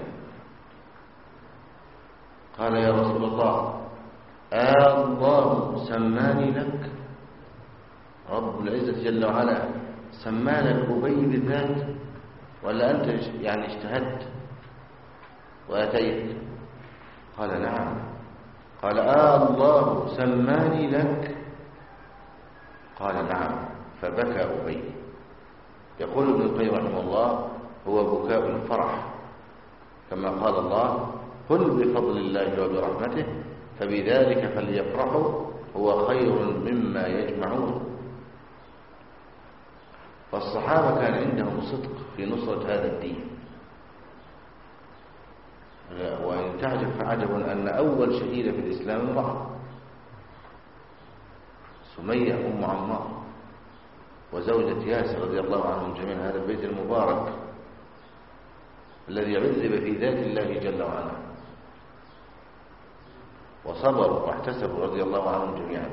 قال: يا رسول الله، الله سماني لك؟ رب العزة جل وعلا سمانك أبي بالذات، ولا أنت يعني اجتهدت وأتيت؟ قال: نعم. قال: الله سماني لك؟ قال: نعم. فبكى أبي. يقول ابن القيم رحمه الله: هو بكاء الفرح، كما قال الله: قل بفضل الله وبرحمته فبذلك فليفرحوا هو خير مما يجمعون. فالصحابة كان عندهم صدق في نصرة هذا الدين. وإن تعجب فعجب أن أول شهيدة في الإسلام امرأة، سمية أم عمار، وزوجة ياسر رضي الله عنهم جميعا، هذا البيت المبارك الذي عذب في ذات الله جل وعلا، وصبروا واحتسبوا رضي الله عنهم جميعا.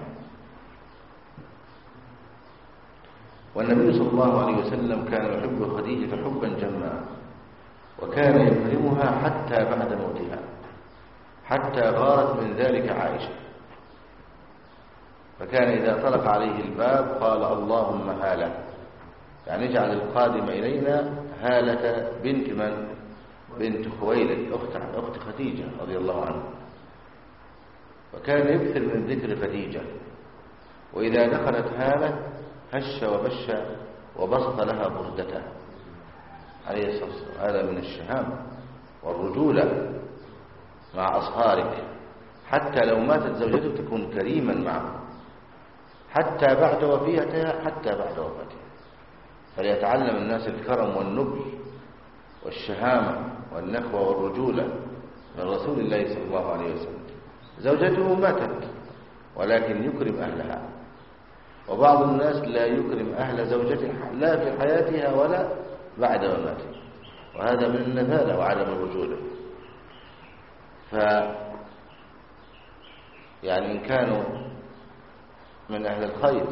والنبي صلى الله عليه وسلم كان يحب خديجة حبا جما، وكان يكرمها حتى بعد موتها، حتى غارت من ذلك عائشة. فكان إذا طرق عليه الباب قال: اللهم هالة، يعني اجعل القادم إلينا هالة بنت من؟ بنت خويلد أخت خديجة رضي الله عنها. وكان يكثر من ذكر خديجة، وإذا دخلت هالة هش وبش وبسط لها بردته عليه الصلاة والسلام. هذا من الشهامة والرجولة مع أصهارك، حتى لو ماتت زوجتك تكون كريما معه حتى بعد وفاتها، فليتعلم الناس الكرم والنبل والشهامة والنخوة والرجولة من رسول الله صلى الله عليه وسلم. زوجته ماتت ولكن يكرم أهلها، وبعض الناس لا يكرم أهل زوجته لا في حياتها ولا بعد مماتها، وهذا من النذالة وعدم الرجولة. يعني إن كانوا من أهل الخير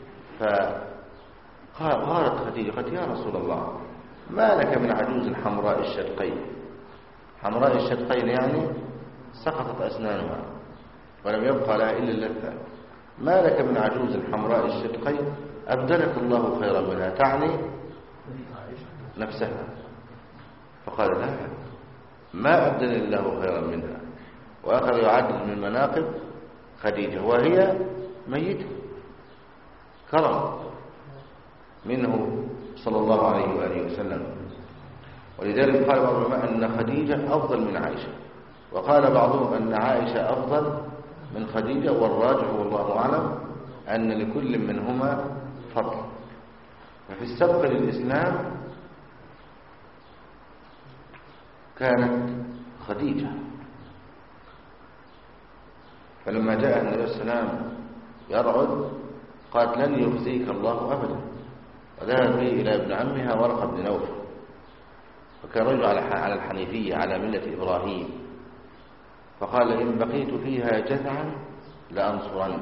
فقالت خديجة: قالت: يا رسول الله، ما لك من عجوز حمراء الشدقين؟ حمراء الشدقين يعني سقطت أسنانها ولم يبقى لها إلا اللثة. ما لك من عجوز حمراء الشدقين أبدلك الله خيرا منها، تعني نفسها. فقال: لا، ما أبدل الله خيرا منها. وآخر يعدل من مناقب خديجة وهي ميتة، كرم منه صلى الله عليه وآله وسلم. ولذلك قال بعض العلماء أن خديجة أفضل من عائشة، وقال بعضهم أن عائشة أفضل من خديجة، والراجح والله أعلم أن لكل منهما فضل. ففي السبق للإسلام كانت خديجة، فلما جاء النبي صلى الله عليه وسلم يرعد قالت: لن يخزيك الله أبدا، وذهب به إلى ابن عمها ورقة بن نوفل، وكان رجل على الحنيفية على ملة إبراهيم، فقال: إن بقيت فيها جذعا لأنصرنك.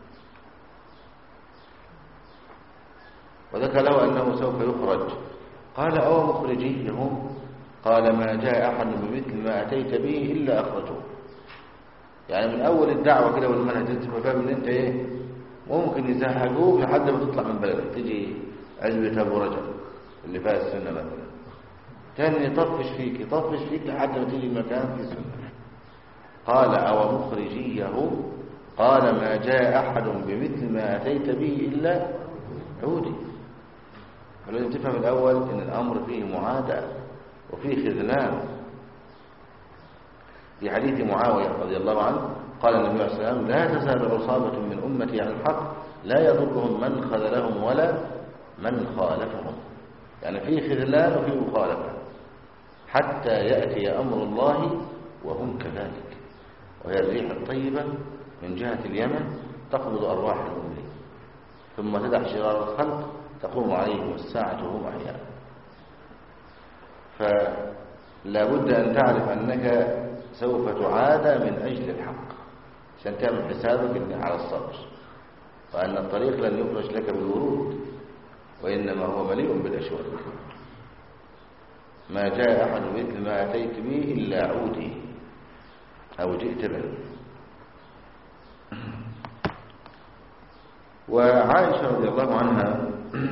وذكر له أنه سوف يخرج. قال: أو مخرجيهم؟ قال: ما جاء أحد بمثل ما أتيت به إلا أخرجوه. يعني من أول الدعوة كده والمنهج أنت فاهم إن أنت إيه ممكن يزهقوك لحد ما تطلع من بلدك، تجي عزبة أبو رجل اللي فيها السنة مثلا، كان يطفش فيك لحد ما تيجي المكان في سنة. قال: أو مخرجيه؟ قال: ما جاء أحد بمثل ما أتيت به إلا عودي. فلازم تفهم الأول إن الأمر فيه معاداة وفيه خذلان. في حديث معاوية رضي الله عنه قال النبي صلى الله عليه وسلم: لا تزال عصابة من أمتي على الحق لا يضرهم من خذلهم ولا من خالفهم. يعني فيه خذلان وفيه مخالفة حتى يأتي أمر الله وهم كذلك. وهي الريح الطيبة من جهة اليمن تقبض أرواح المؤمنين ثم تدع شرار الخلق تقوم عليهم الساعة وهم أحياء. فلا بد أن تعرف أنك سوف تعادى من أجل الحق عشان تعمل حسابك على الصبر، وأن الطريق لن يفرش لك بالورود وإنما هو مليء بالأشواك. ما جاء أحد مثل ما أتيت به إلا عودي أو جئت به. وعائشة رضي الله عنها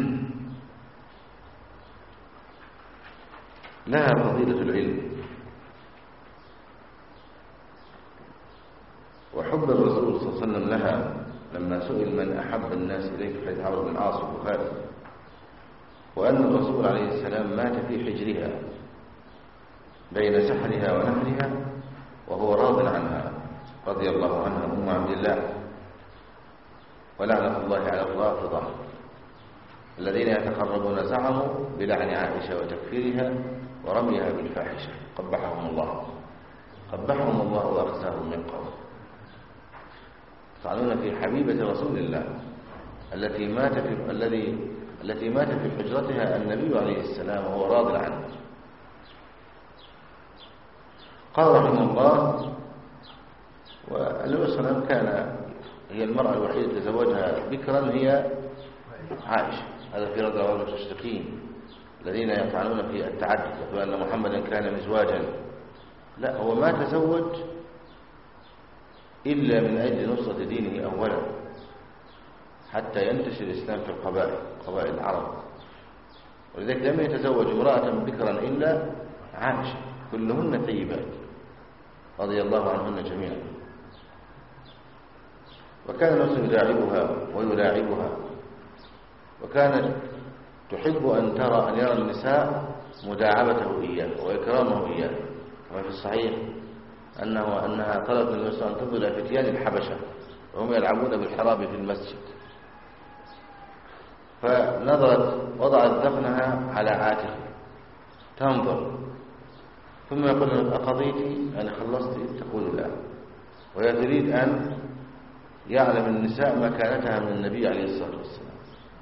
لها فضيلة العلم وحب الرسول صلى الله عليه وسلم لها. لما سئل من أحب الناس إليك في حديث عمرو بن العاص البخاري، وأن الرسول عليه السلام مات في حجرها بين سحرها ونحرها وهو راض عنها رضي الله عنها أم عبد الله، ولعنة الله على الرافضة الذين يتقربون زعموا بلعن عائشة وتكفيرها ورميها بالفاحشة، قبحهم الله وأخزاهم من قوم. يطعنون في حبيبة رسول الله التي مات في حجرتها النبي عليه السلام وهو راض عنه. قال رحمه الله: والنبي صلى الله عليه وسلم كان هي المرأة الوحيدة تزوجها بكرا هي عائشة. هذا في رد على المشركين الذين يطعنون في التعدد وأن محمدا كان مزواجا. لا، هو ما تزوج إلا من أجل نصرة دينه أولا حتى ينتشر الإسلام في قبائل العرب، ولذلك لم يتزوج امرأة بكرا إلا عائشة، كلهن طيبات رضي الله عنهن جميعا. وكان الناس يداعبها ويلاعبها، وكانت تحب أن يرى النساء مداعبته إياه وإكرامه إياه. كما في الصحيح أنها طلبت من النبي صلى الله عليه وسلم أن تنظر إلى فتيان الحبشة وهم يلعبون بالحراب في المسجد، فنظرت وضعت ذقنها على عاتقه تنظر، ثم يقول: أقضيتي؟ أنا خلصت؟ تقول: لا. وهي تريد أن يعلم النساء مكانتها من النبي عليه الصلاة والسلام.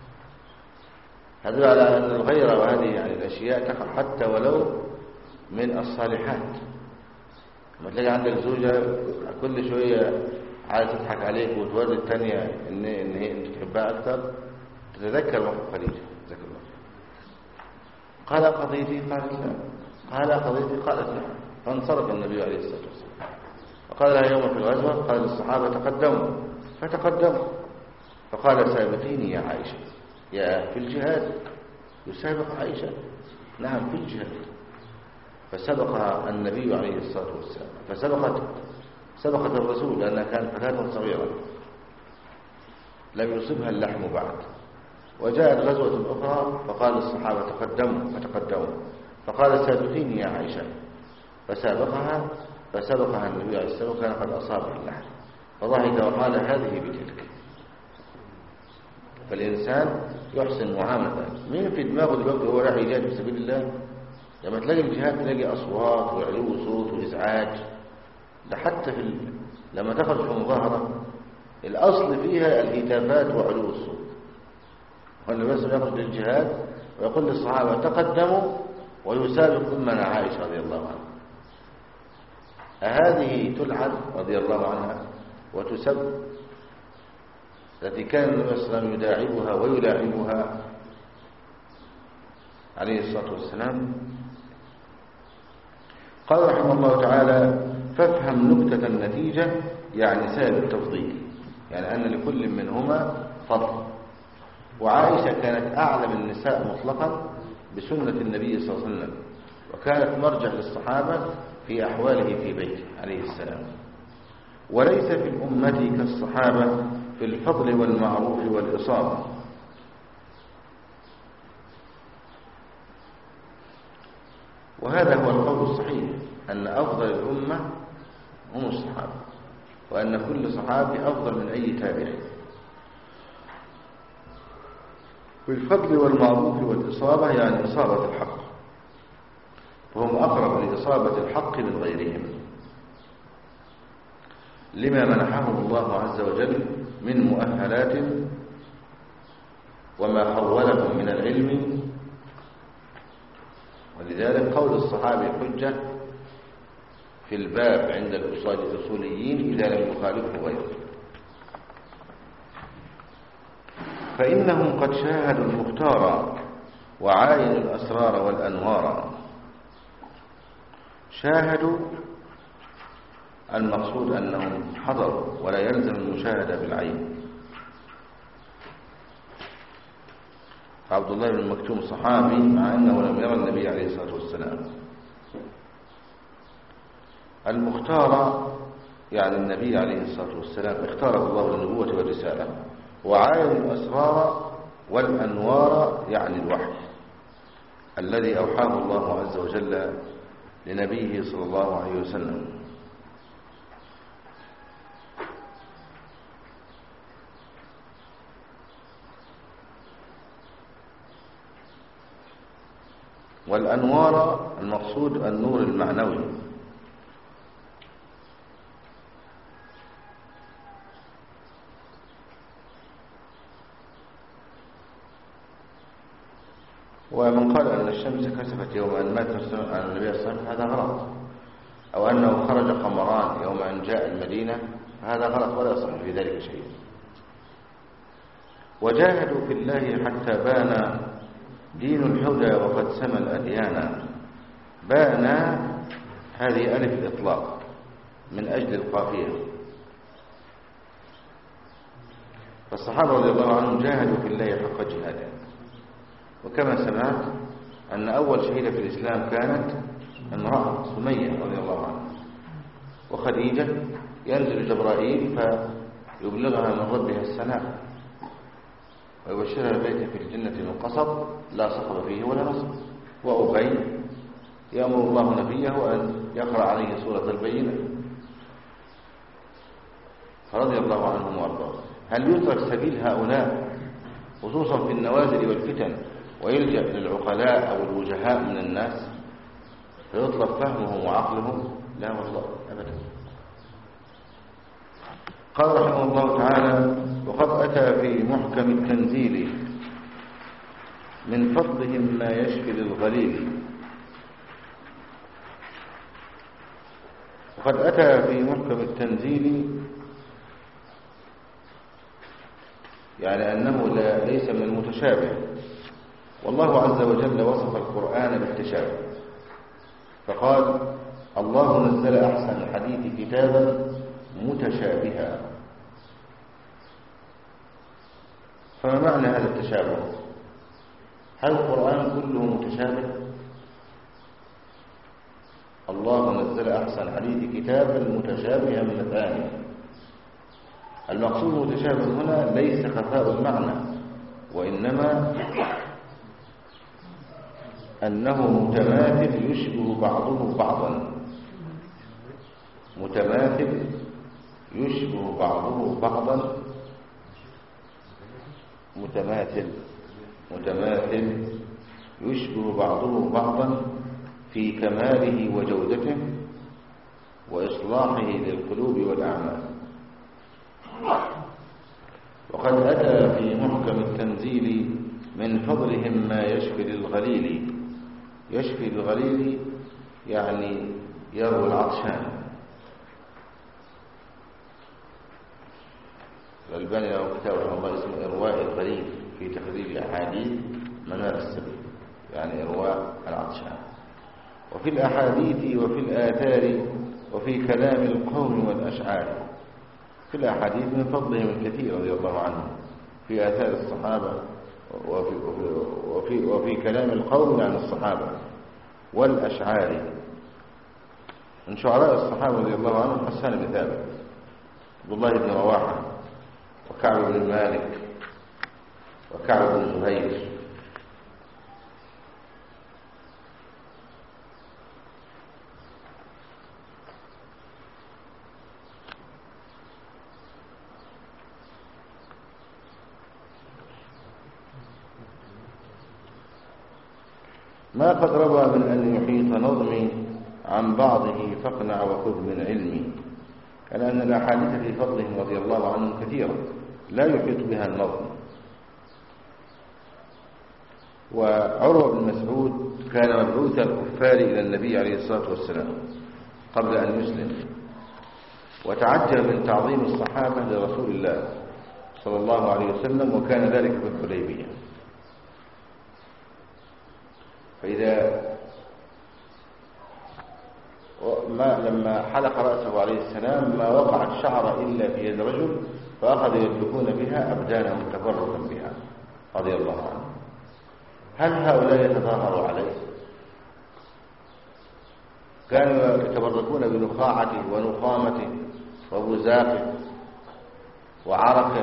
هذا على أن الغيرة وهذه يعني الأشياء تقع حتى ولو من الصالحات. لما تلاقي عندك زوجة كل شوية عايزة تضحك عليك وتوري الثانية إن هي أنت تحبها أكثر، تتذكر موقف خديجة ذكر الله. قال: قضيتي؟ قالت: لا. قال: قضيتي؟ قالت: لا. فانصرف النبي عليه الصلاة والسلام وقال لها يوم في الغزوة، قال للصحابة: تقدموا. فتقدموا فقال: سابقيني يا عائشة. يا في الجهاد يسابق عائشة؟ نعم، في الجهاد. فسبقها النبي عليه الصلاة والسلام، سبقت الرسول لأنها كانت فتاة صغيرة لم يصبها اللحم بعد. وجاءت غزوة أخرى فقال الصحابة: تقدموا. فتقدموا فقال: سابقيني يا عائشة. فسبقها النبي عليه الصلاة والسلام وكان قد أصابها اللحم، فضحك وقال: هذه بتلك. فالإنسان يحسن معاملة. مين في دماغه دلوقتي هو راح يجاهد في سبيل الله؟ لما تلاقي الجهاد تلاقي أصوات وعلو صوت وإزعاج. ده حتى لما تخرج في مظاهرة الأصل فيها الهتافات وعلو الصوت. والنبي صلى الله عليه وسلم يخرج للجهاد ويقول للصحابة: تقدموا، ويسابق أمنا عائشة رضي الله عنها. هذه تلعن رضي الله عنها وتسب، التي كان النبي صلى الله عليه وسلم يداعبها ويلاعبها عليه الصلاة والسلام. قال رحمه الله تعالى: فافهم نكتة النتيجة، يعني سبب التفضيل، يعني أن لكل منهما فضل. وعائشة كانت أعلم النساء مطلقا بسنة النبي صلى الله عليه وسلم، وكانت مرجع للصحابة في أحواله في بيته عليه السلام. وليس في الأمة كالصحابة في الفضل والمعروف والإصابة. وهذا هو القول الصحيح، أن أفضل الأمة هم الصحابة، وأن كل صحابي أفضل من أي تابعي. بالفضل والمعروف والإصابة يعني إصابة الحق، فهم أقرب لإصابة الحق من غيرهم لما منحهم الله عز وجل من مؤهلات وما حولهم من العلم. ولذلك قول الصحابي حجة في الباب عند الأصوليين إذا لم يخالفه غيره. فإنهم قد شاهدوا المختار وعاينوا الأسرار والأنوار. شاهدوا المقصود أنهم حضروا، ولا يلزم المشاهدة بالعين. عبد الله بن مكتوم صحابي مع أنه لم يرى النبي عليه الصلاة والسلام. المختار يعني النبي عليه الصلاة والسلام اختاره الله للنبوة والرسالة. وعاين الأسرار والأنوار يعني الوحي الذي أوحاه الله عز وجل لنبيه صلى الله عليه وسلم. والأنوار المقصود النور المعنوي. ومن قال أن الشمس كسفت يوم أن مات عن النبي صلى الله عليه وسلم هذا غلط، أو أنه خرج قمران يوم أن جاء المدينة هذا غلط ولا يصح في ذلك شيء. وجاهدوا في الله حتى بان دين الهدى وقد سمى الأديان. بان هذه ألف الإطلاق من أجل القافية. فالصحابة رضي الله عنهم جاهدوا في الله حق جهاده. وكما سمعت أن أول شهيدة في الإسلام كانت امرأة سمية رضي الله عنها. وخديجة ينزل جبرائيل فيبلغها من ربها السلام ويبشرها بيت في الجنة من قصب لا صخب فيه ولا نصب. وأبي يأمر الله نبيه أن يقرأ عليه سورة البينة. فرضي الله عنهم وارضاهم. هل يترك سبيل هؤلاء خصوصا في النوازل والفتن ويلجأ للعقلاء أو الوجهاء من الناس فيطلب فهمهم وعقلهم؟ لا والله أبدا. قال رحمه الله تعالى: وقد أتى في محكم التنزيل من فضلهم ما يشفي للغليل. وقد أتى في محكم التنزيل يعني أنه ليس من المتشابه. والله عز وجل وصف القرآن بالتشابه فقال: الله نزل أحسن الحديث كتابا متشابها. فما معنى هذا التشابه؟ هل القرآن كله متشابه؟ الله نزل أحسن الحديث كتابا متشابها مثاني. المقصود متشابه هنا ليس خفاء المعنى، وإنما أنه متماثل يشبه بعضه بعضا. متماثل يشبه بعضه بعضا. متماثل يشبه بعضه بعضا في كماله وجودته وإصلاحه للقلوب والأعمال. وقد أتى في محكم التنزيل من فضلهم ما يشفي للغليل. يشفي للغليل يعني يروي العطشان. الألباني له كتاب رحمه الله اسمه إرواء الغليل في تخريج أحاديث منار السبيل، يعني إرواء العطشان. وفي الأحاديث وفي الآثار وفي كلام القوم والأشعار. في الأحاديث من فضلهم الكثير رضي الله عنهم في آثار الصحابة وفي كلام القوم عن الصحابة والأشعار. من شعراء الصحابة رضي الله عنهم حسان بن ثابت، عبد الله بن رواحة، وكعب بن مالك، وكعب بن زهير. ما قد روى من أن يحيط نظمي عن بعضه فاقنع وخذ من علمي. كما أن الأحاديث في فضلهم رضي الله عنهم كثيرة لا يحيط بها النظم. وعروة بن مسعود كان مبعوث الكفار إلى النبي عليه الصلاة والسلام قبل أن يسلم، وتعجب من تعظيم الصحابة لرسول الله صلى الله عليه وسلم، وكان ذلك في الحديبية. فإذا لما حلق رأسه عليه السلام ما وقعت شعر إلا في يد رجل، فأخذوا يدلكون بها أبدانهم تبركا بها رضي الله عنه. هل هؤلاء يتظاهروا عليه؟ كانوا يتبركون بنخاعته ونخامته وبزاقه وعرقه،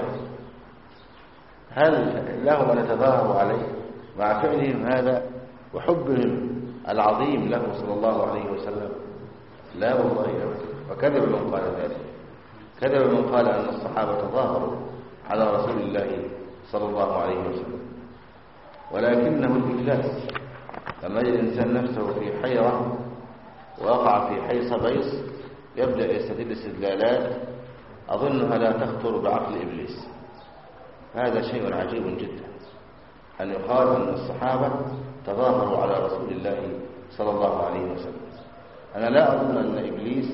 هل لهم أن يتظاهروا عليه مع فعلهم هذا وحبهم العظيم له صلى الله عليه وسلم؟ لا والله أبدا. وكذب من قال ذلك، كذب من قال أن الصحابة تظاهروا على رسول الله صلى الله عليه وسلم، ولكنه الإفلاس. لما يجد الإنسان نفسه في حيرة ووقع في حيص بيص يبدأ يستدل استدلالات أظنها لا تخطر بعقل إبليس. هذا شيء عجيب جدا أن يقال أن الصحابة تظاهروا على رسول الله صلى الله عليه وسلم. أنا لا أظن أن إبليس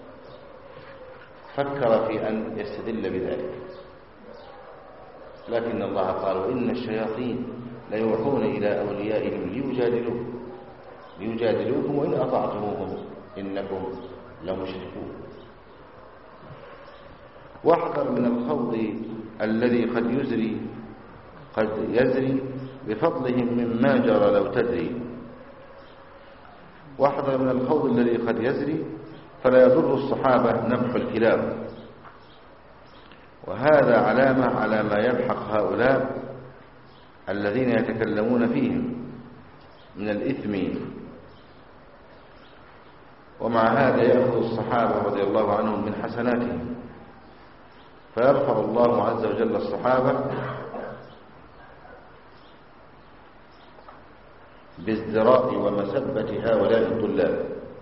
فكر في أن يستدل بذلك، لكن الله قال: إن الشياطين ليوحون إلى أوليائهم ليجادلوكم وإن أطعتموهم إنكم لمشركون. واحذر من الخوض الذي قد يزري بفضلهم مما جرى لو تدري. واحذر من الخوض الذي قد يزري فلا يضر الصحابة نبح الكلاب، وهذا علامة على ما يلحق هؤلاء الذين يتكلمون فيهم من الإثم. ومع هذا يأخذ الصحابة رضي الله عنهم من حسناتهم، فيرفع الله عز وجل الصحابة بازدراء ومسبة هؤلاء الطلاب.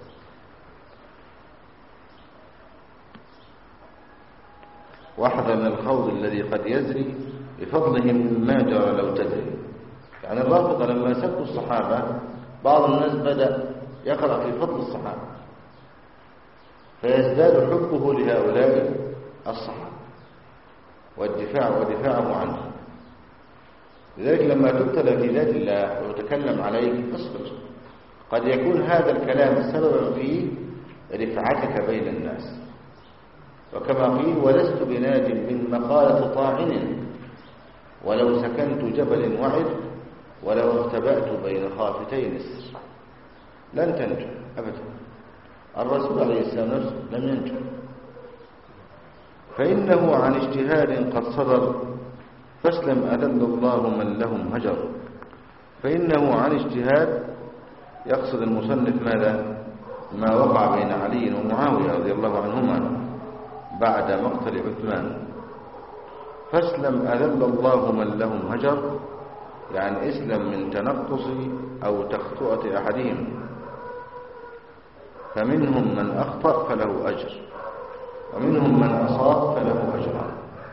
واحذر من الخوض الذي قد يزري بفضلهم مما جرى لو تدري. يعني الرافضة لما سبوا الصحابة بعض الناس بدأ يقرأ في فضل الصحابة فيزداد حبه لهؤلاء الصحابة ودفاعه عنهم. لذلك لما تبتلى في ذات الله ويتكلم عليك اصبر، قد يكون هذا الكلام سببا في رفعتك بين الناس. وكما قيل: ولست بناد من مقالة طاعن ولو سكنت جبل وعد ولو اختبأت بين خافتي نسر. لن تنجو أبدا. الرسول عليه السلام نفسه لم ينجو، فإنه عن اجتهاد قد صدر فاسلم أذل الله من لهم هجر. فإنه عن اجتهاد يقصد المصنف ماذا؟ ما وقع بين علي ومعاوية رضي الله عنهما بعد مقتل عثمان. فاسلم أذل الله من لهم هجر، يعني اسلم من تنقص أو تخطئة أحدهم، فمنهم من أخطأ فله أجر ومنهم من أصاب فله أجران،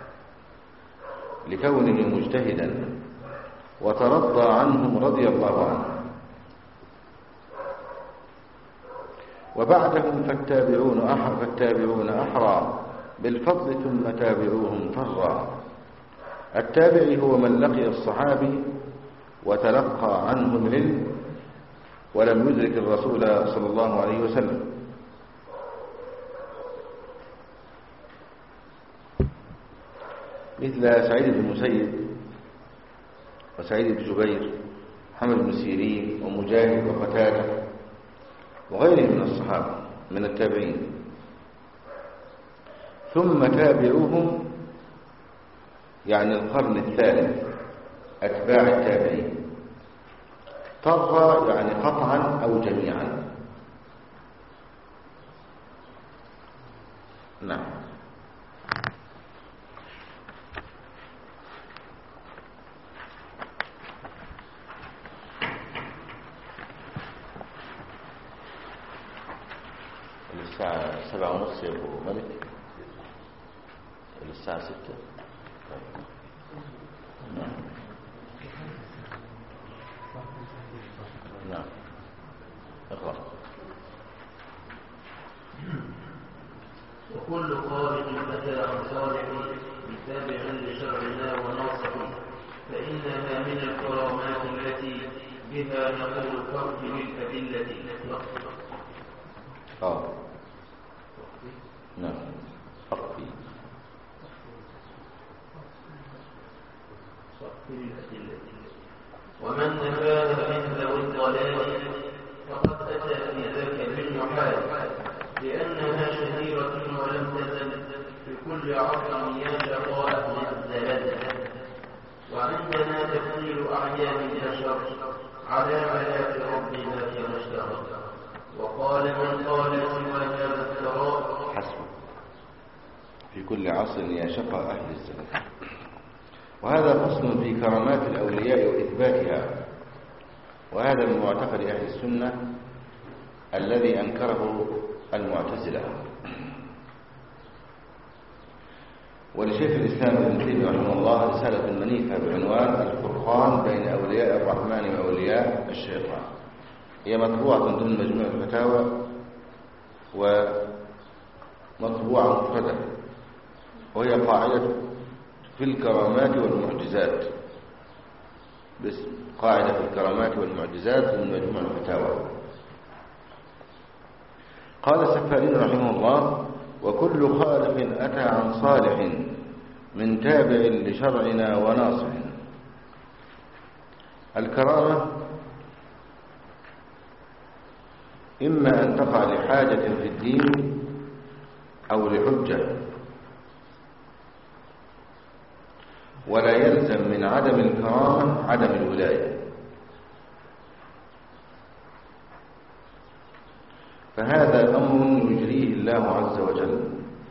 لكونه مجتهدا وترضى عنهم رضي الله عنه. وبعدهم فالتابعون أحرى بالفضل ثم تابعوهم فرا. التابعي هو من لقي الصحابي وتلقى عنه العلم ولم يدرك الرسول صلى الله عليه وسلم. مثل سعيد بن المسيب وسعيد بن جبير محمد بن سيرين ومجاهد وقتادة وغيرهم من الصحابة من التابعين. ثم تابعوهم يعني القرن الثالث أتباع التابعين. طر يعني قطعا أو جميعا. نعم. الساعة 7:30 يا أبو ملك. الساعة 6. نعم. اقرأ. وكل خالق أتى عن صالح متابع لشرعنا وناصح، فإنها من الكرامات التي بها نقول الفرق بالأدلة. نعم فرقي ومن نفاها من ذوي الضلال فقد أتى في ذاك بالمحال، لأنها شهيرة ولم تزل في كل عصر يشقى أهل الزلل. وعندنا تفصيل أعيان البشر على آلاف ربنا كما اشتهر، وقال من قال سوى هذا الثراء حسب في كل عصر يشقى أهل الزلل. وهذا فصل في كرامات الأولياء وإثباتها، وهذا من معتقد أهل السنة الذي أنكره المعتزلة. ولشيخ الإسلام ابن تيمية رحمه الله رسالة منيفة بعنوان الفرقان بين أولياء الرحمن وأولياء الشيطان، هي مطبوعة ضمن مجموع الفتاوى ومطبوعة مفردة، وهي قاعدة في الكرامات والمعجزات، باسم قاعدة في الكرامات والمعجزات من مجموع الفتاوى. قال السفارين رحمه الله: وكل خالق أتى عن صالح من تابع لشرعنا وناصح. الكرامة إما أن تقع لحاجة في الدين أو لحجة، ولا يلزم من عدم الكرامة عدم الولاية. فهذا أمر يجريه الله عز وجل.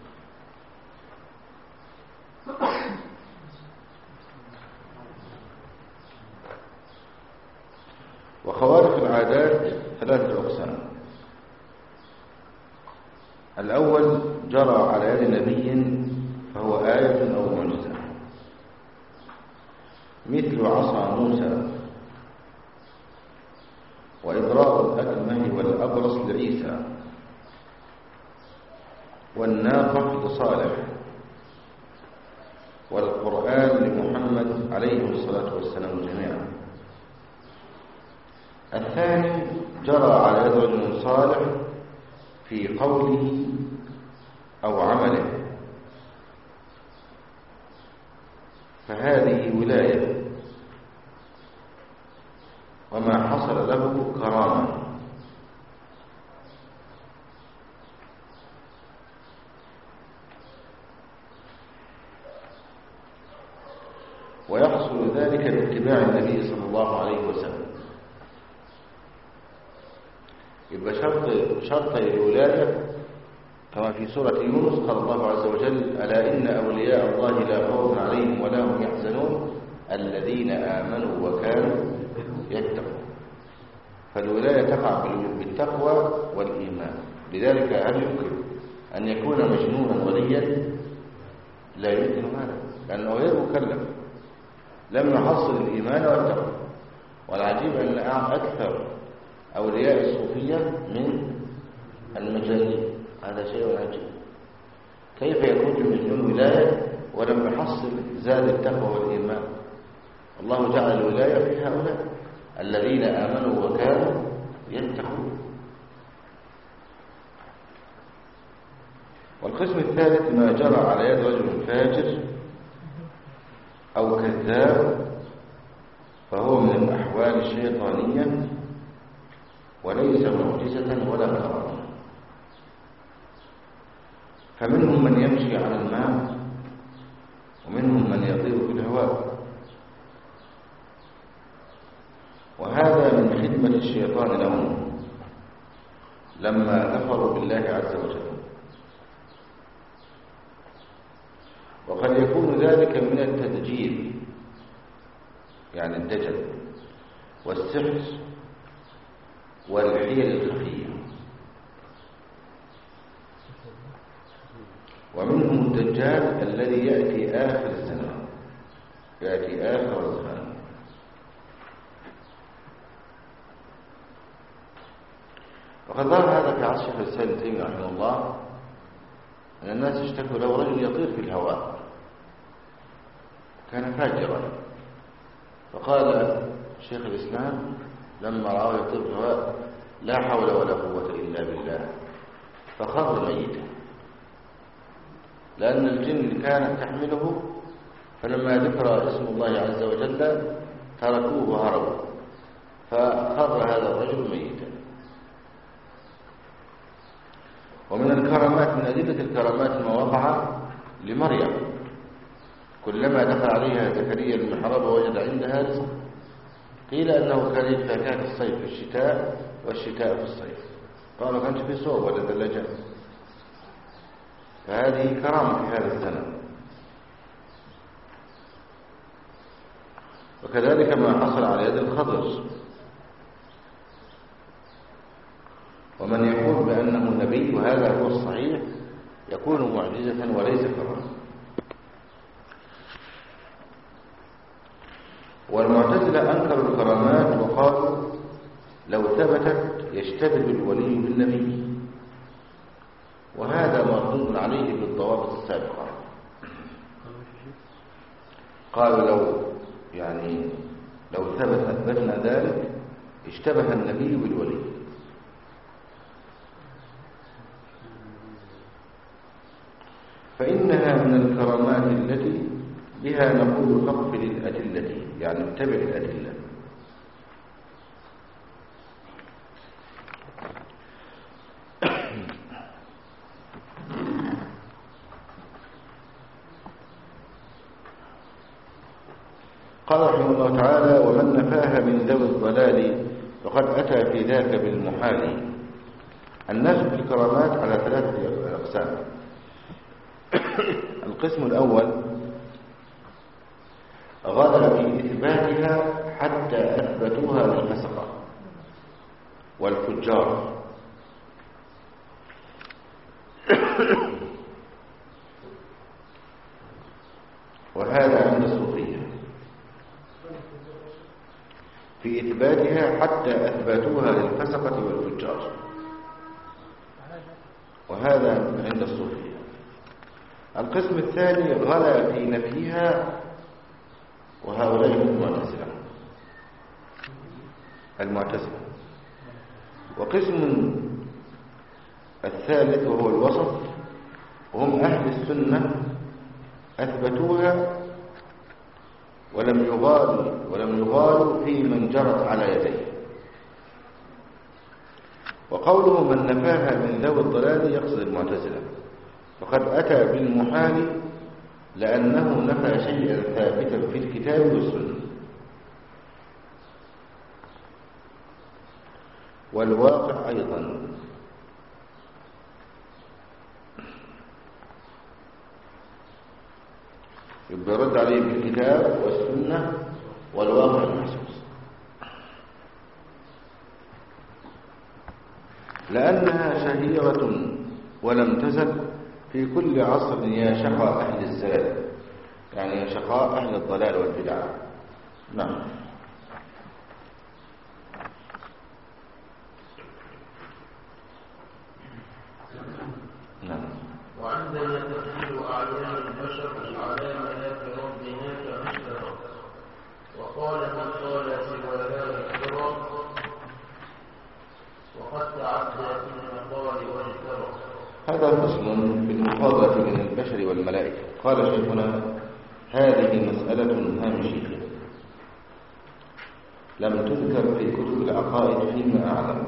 وخوارق العادات ثلاثة أقسام: الأول جرى على يد نبي فهو آية أو معجزة، مثل عصا موسى، وإبراء الأكمه والأبرص لعيسى، والناقة لصالح، والقرآن لمحمد عليه الصلاة والسلام جميعا. الثاني جرى على يد رجل صالح في قوله أو عمله، فهذه ولاية، وما حصل له كرامة. ويحصل ذلك باتباع النبي صلى الله عليه وسلم. يبقى شرط الولاية كما في سورة يونس قال الله عز وجل: ألا إن أولياء الله لا خوف عليهم ولا هم يحزنون الذين آمنوا وكانوا يتقون. فالولاية تقع بالتقوى والإيمان. لذلك هل يمكن أن يكون مجنونا وليا؟ لا يمكن هذا، لأنه غير مكلف، لم يحصل الإيمان والتقوى. والعجيب أن أكثر أولياء الصوفية من المجانين، هذا شيء عجيب. كيف يكون المجنون ولاية ولم يحصل زاد التقوى والإيمان؟ الله جعل الولاية في هؤلاء الذين آمنوا وكانوا يتقون. والقسم الثالث ما جرى على يد رجل فاجر أو كذاب، فهو من الأحوال الشيطانية وليس معجزة ولا كرامة. فمنهم من يمشي على الماء، ومنهم من يطير في الهواء، وهذا من خدمة الشيطان لهم لما كفروا بالله عز وجل. وقد يكون ذلك من التدجيل، يعني الدجل والسحر والحيل الخفية. ومنهم الدجال الذي يأتي آخر الزمان، يأتي آخر الزمان. وقد ظهر هذا في عصر الشيخ الإسلام ابن تيمية رحمه الله، أن الناس اشتكوا له رجل يطير في الهواء، كان فاجرا، فقال شيخ الإسلام لما رأى يطير في الهواء: لا حول ولا قوة إلا بالله، فخر ميتا، لأن الجن اللي كانت تحمله فلما ذكر اسم الله عز وجل تركوه وهربوا، فخر هذا الرجل ميتا. ومن الكرامات، من أدلة الكرامات ما وقع لمريم، كلما دخل عليها زكريا المحراب وجد عندها رزق، قيل أنه كان يدفع كان الصيف في الشتاء والشتاء في الصيف، قال ما كانش في صوب ولا ثلاجات، فهذه كرامة في هذا الزمن. وكذلك ما حصل على يد الخضر، ومن يقول بأنه نبي وهذا هو الصحيح يكون معجزة وليس كرامة. والمعتزلة أنكروا الكرامات وقالوا لو ثبتت يشتبه الولي بالنبي، وهذا مردود عليه بالضوابط السابقة. قالوا لو أثبتنا ذلك اشتبه النبي بالولي. فإنها من الكرامات التي بها نقول فقف للأدلة، يعني اتبع الأدلة. قال رحمه الله تعالى: ومن نفاها من ذوي الضلال فقد أتى في ذاك بالمحال. الناس في الكرامات على 3 أقسام. القسم الأول غلى في إثباتها حتى أثبتوها للفسقة والفجار، وهذا عند الصوفية في إثباتها حتى أثبتوها للفسقة والفجار، وهذا عند الصوفية. القسم الثاني غلا في نفيها، وهؤلاء هم المعتزلة. وقسم الثالث وهو الوسط، وهم أهل السنة أثبتوها ولم يغالوا في من جرت على يديه. وقوله من نفاها من ذوي الضلال يقصد المعتزلة، فقد أتى بالمحال لأنه نفى شيئا ثابتا في الكتاب والسنة. والواقع أيضا يبقى يرد عليه بالكتاب والسنة والواقع المحسوس، لأنها شهيرة ولم تزل في كل عصر يا شقاء أهل الزلال، يعني يا شقاء أهل الضلال والبدع. نعم. وعندنا تفسير أعيان البشر على ملاك ربنا كمشترك، وقال من قال سوى هذا الفرق وقد تعدى في المقال والفرق. هذا فصل في المفاضلة بين البشر والملائكة. قال شيخنا: هذه مسألة هامشية لم تذكر في كتب العقائد فيما أعلم،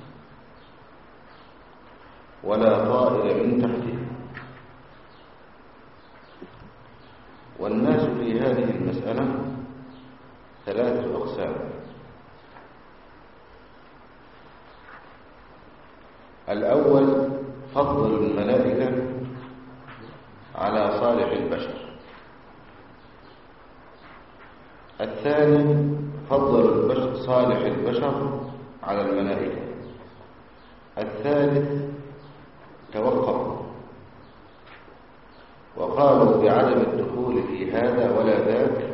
ولا طائر من تحتها. والناس في هذه المسألة 3 أقسام. الأول فضل الملائكة على صالح البشر. الثاني فضل صالح البشر على الملائكة. الثالث توقفوا وقالوا بعدم الدخول في هذا ولا ذاك،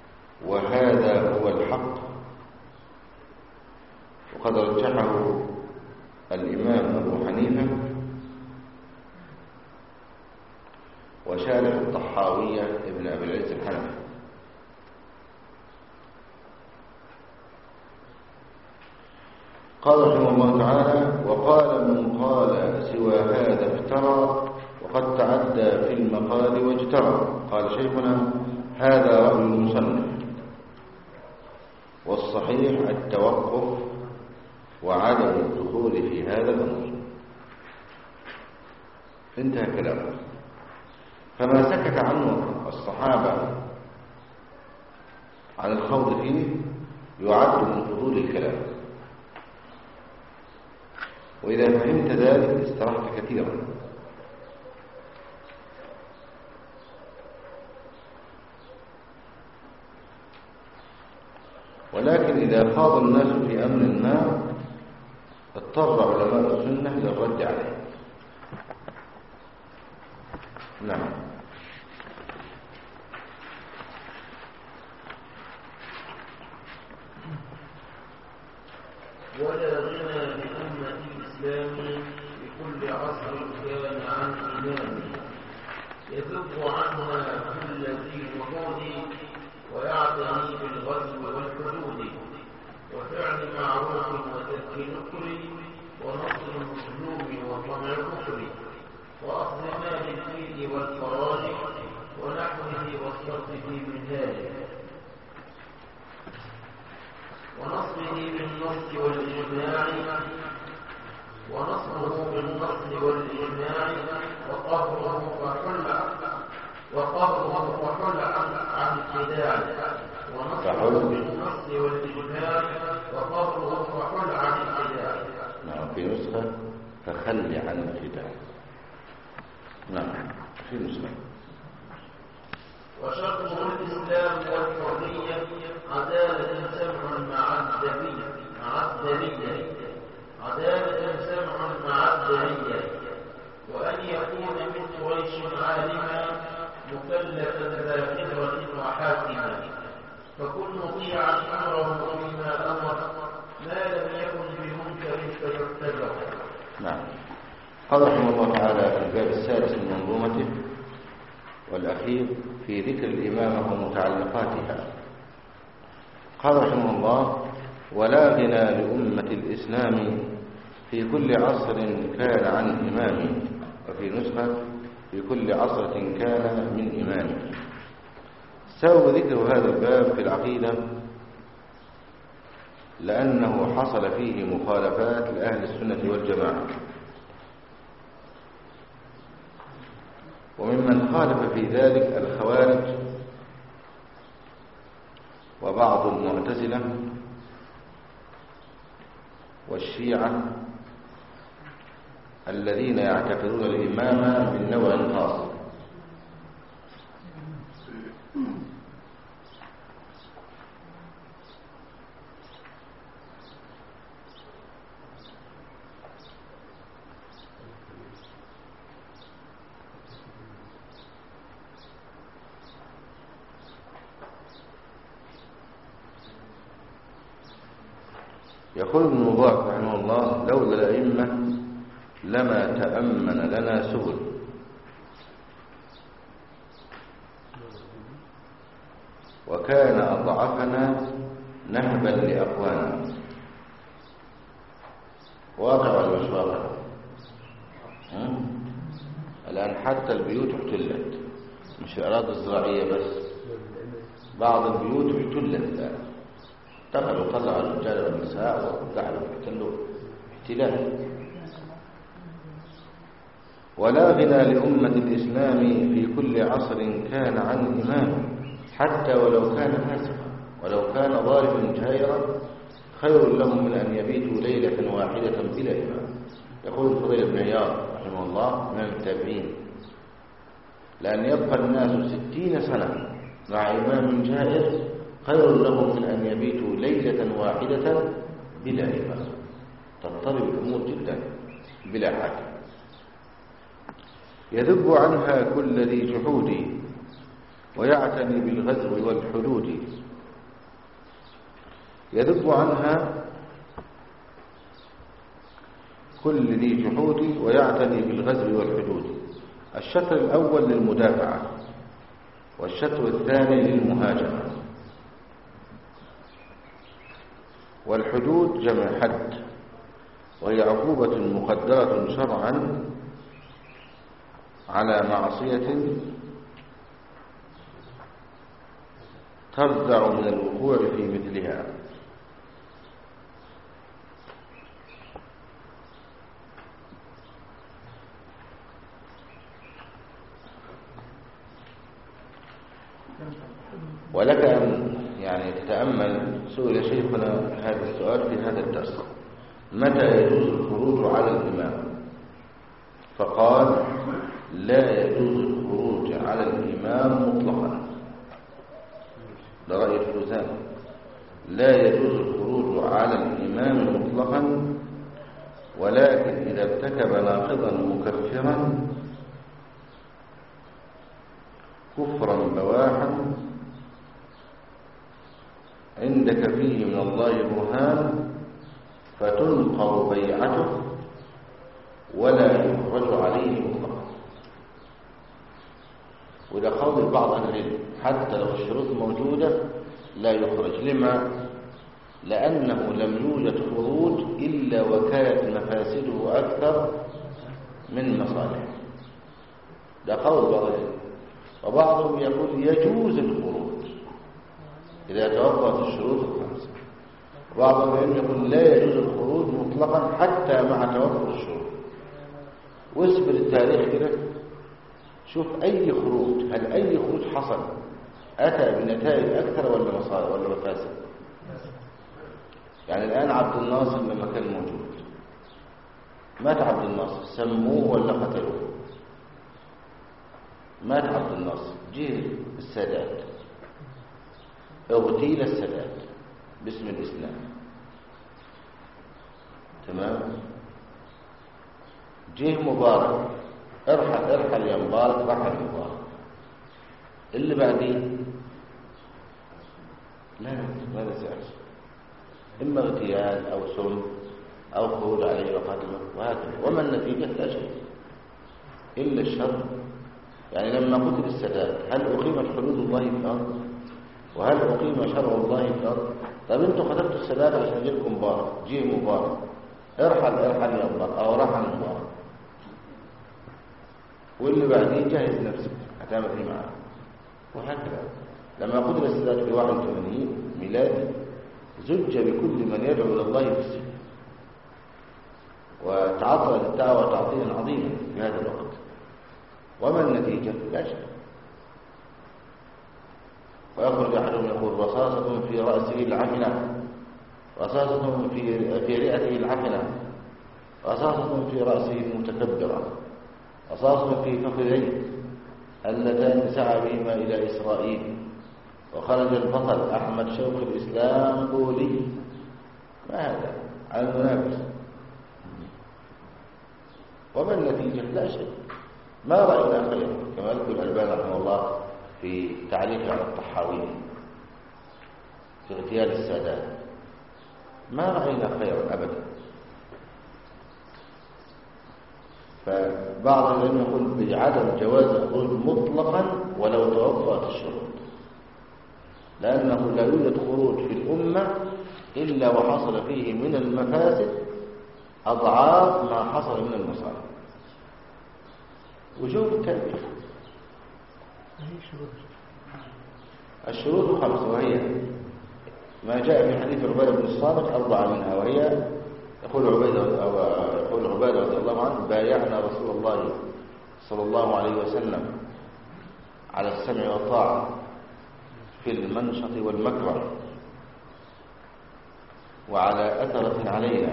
وهذا هو الحق، وقد رجحه الإمام أبو حنيفة وشارح الطحاوية ابن أبي العز الحنفي. قال رحمه الله تعالى: وقال من قال سوى هذا افترى وقد تعدى في المقال واجترى. قال شيخنا: هذا رأي المصنف، والصحيح التوقف وعدم الدخول في هذا الأمر. انتهى كلامه. فما سكت عنه الصحابة عن الخوض فيه يعد من فضول الكلام، وإذا فهمت ذلك استرحت كثيرا. ولكن إذا خاض الناس في أمر ما اضطر علماء السنة للرد عليه. نعم. ولا غنى لأمة الإسلام بكل عصر كان عن إمام يذب عنها كل ذي وقود ويعتني بالغزو والحدود وفعل معروف وترك نكر ونصر المظلوم وطمع الكفر وأخذ مال الفيل والفراج ونحوه والصرف في منهاجه ونصره بالنص والإجماع ونصره بالنص والإجماع وقهره فحل عن الخداع ونصره بالنص والإجماع وقهره فحل عن الخداع. نعم. في نسخة فخل عن الخداع. نعم. في نسخة. وشرطه الإسلام والحرية عدالة سمع مع الدنية وأن يكون من قريش عالما مكلفا ذا خبرة وحاكما فكن مطيعا أمره فيما أمر ما لم يكن بمنكر فيعتبر. نعم. قال رحمه الله تعالى في الباب السادس من منظومته والأخير في ذكر الإمامة ومتعلقاتها. قال رحمه الله: ولا غنى لأمة الإسلام في كل عصر كان عن إمام، وفي نسخة في كل عصر كان من إمام. سبب ذكر هذا الباب في العقيدة لأنه حصل فيه مخالفات لأهل السنة والجماعة، وممن خالف في ذلك الخوارج وبعض المعتزلة والشيعة الذين يعتقدون الإمامة من نوع خاص. يقول ابن مبارك رحمه الله: لولا الأئمة لما تأمن لنا سبل، وكان أضعفنا نهبا لأقوانا. واقع ولا مش واقع؟ الآن حتى البيوت احتلت، مش الأراضي الزراعية بس، بعض البيوت احتلت الآن، دخلوا طلعوا الرجال والنساء ودخلوا احتلوا احتلال. ولا غنى لأمة الإسلام في كل عصر كان عن إمام، حتى ولو كان فاسقا ولو كان ظالما جائرا خير لهم من أن يبيتوا ليلة واحدة بلا إمام. يقول الفضيل بن عياض رحمه الله إمام التابعين: لأن يبقى الناس 60 سنة مع إمام جائر خير لهم من أن يبيتوا ليلة واحدة بلا إمام. تضطرب الأمور جدا بلا حاكم. يذب عنها كل ذي جحود ويعتني بالغزو والحدود. يذب عنها كل ذي جحود ويعتني بالغزو والحدود. الشطر الأول للمدافعة، والشطر الثاني للمهاجمة. والحدود جمع حد، وهي عقوبة مقدرة شرعا على معصية ترجع من الوقوع في مثلها. ولك أن يعني تتأمل سئل شيخنا هذا السؤال في هذا الدرس: متى يجوز الخروج على الإمام؟ فقال: لا يجوز الخروج على الإمام مطلقا. ده رأي الفوزان. لا يجوز الخروج على الإمام مطلقا، ولكن إذا ارتكب ناقضا مكفرا كفرا بواحا عندك فيه من الله برهان فتنقض بيعته ولا يخرج عليه مطلقا. وده قول بعض أهل العلم، حتى لو الشروط موجودة لا يخرج. لما؟ لأنه لم يوجد خروج إلا وكانت مفاسده أكثر من مصالحه. ده قول بعض العلم. وبعضهم يقول يجوز الخروج إذا توفرت الشروط الخمسة. بعض العلم يقول لا يجوز الخروج مطلقا حتى مع توفر الشروط. واسبر التاريخ كده، شوف أي خروج، هل أي خروج حصل أتى بنتائج أكثر ولا مصالح ولا مفاسد؟ يعني الآن عبد الناصر لما كان موجود مات عبد الناصر، سموه ولا قتلوه؟ مات عبد الناصر، جه السادات، اغتيل السادات باسم الإسلام، تمام؟ جه مبارك، ارحل يا مبارك، رحل مبارك. اللي بعديه لا ماذا سيحصل؟ إما اغتيال أو سم أو خروج عليه وقتله وهكذا. وما النتيجة؟ لا شيء إلا الشر. يعني لما قتل السادات هل أقيمت حدود الله في الأرض؟ وهل أقيم شرع الله في الأرض؟ طب أنتوا قتلتوا السادات عشان يجيلكم مبارك، جه مبارك، ارحل يا مبارك، أو رحل مبارك. واللي بعدين جهز نفسك هتعمل ايه معاه؟ وهكذا. لما قتل السادات في 81 ميلادي زج بكل من يدعو الى الله في السجن، وتعطلت الدعوه تعطيلا عظيما في هذا الوقت. وما النتيجه؟ لا شيء. ويخرج احدهم يقول: رصاصه في راسه العفنه، رصاصه في رئته العفنه، رصاصه في راسه المتكبره، رصاص في فخذيه اللتان سعى بهما إلى إسرائيل. وخرج البطل أحمد شوقي الإسلام قولي. ما هذا؟ على المنافس. وما النتيجة؟ لا شيء. ما رأينا خيرا، كما يذكر الألباني رحمه الله في تعليقه على الطحاوي في اغتيال السادات: ما رأينا خيرا أبدا. فبعض العلم يقول بعدم جواز الخروج مطلقا ولو توفرت الشروط، لأنه لا يوجد خروج في الأمة إلا وحصل فيه من المفاسد أضعاف ما حصل من المصالح. وجوب التاريخ. الشروط 5، وهي ما جاء في حديث عبادة بن الصامت 4 منها، وهي يقول عبادة رضي الله عنه: بايعنا رسول الله صلى الله عليه وسلم على السمع والطاعة في المنشط والمكره، وعلى أثرة علينا،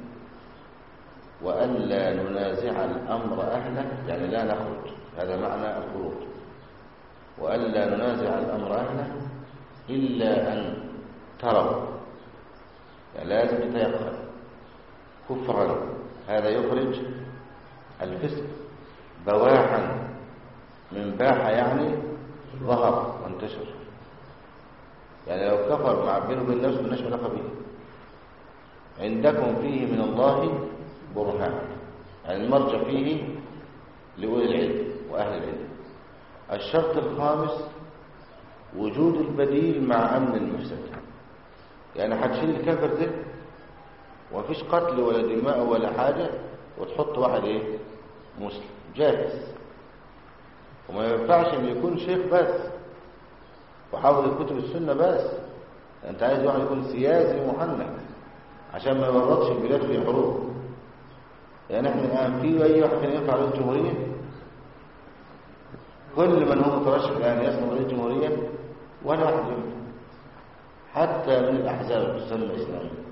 وألا ننازع الأمر أهله، يعني لا نخرج، هذا معنى الخروج، وألا ننازع الأمر أهله إلا أن تروا، يعني لازم تتيقن كفرا، هذا يخرج الفسق بواحا، من باح يعني ظهر وانتشر. يعني لو كفر مع بينه وبين نفسه بالناس علاقه به، عندكم فيه من الله برهان، يعني المرجع فيه لأولي العلم وأهل العلم. الشرط الخامس وجود البديل مع أمن المفسدة، يعني هتشيل الكافر ده ومفيش قتل ولا دماء ولا حاجة وتحط واحد ايه مسلم جاهز. وما ينفعش ان يكون شيخ بس وحافظ كتب السنة بس، انت عايز واحد يكون سياسي محنك عشان ما يورطش البلاد في حروب. يعني احنا الان في اي واحد كان ينفع رئيس جمهورية؟ كل من هو مترشح الان يصنع رئيس جمهورية ولا واحد ينفع، حتى من الاحزاب السنة الاسلامية.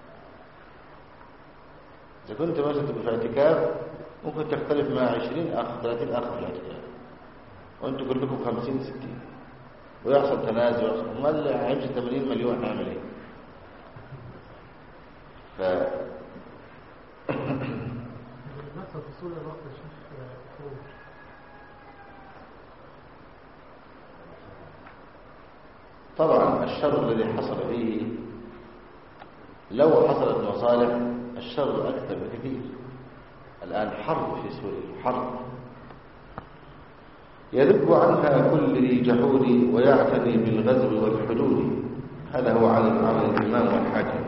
إذا كنت مثلا تبقى في اعتكاف ممكن تختلف مع 20 أخ 30 أخ في الاعتكاف وأنتوا كلكم 50 60 ويحصل تنازع ويحصل أمال هيمشي 80 مليون هنعمل إيه؟ طبعا الشر الذي حصل فيه لو حصلت مصالح الشر أكثر بكثير. الآن حرب في سوريا، حرب يذب عنها كل ذي جحود ويعتني بالغزو والحدود، هذا هو عمل الإمام والحاكم.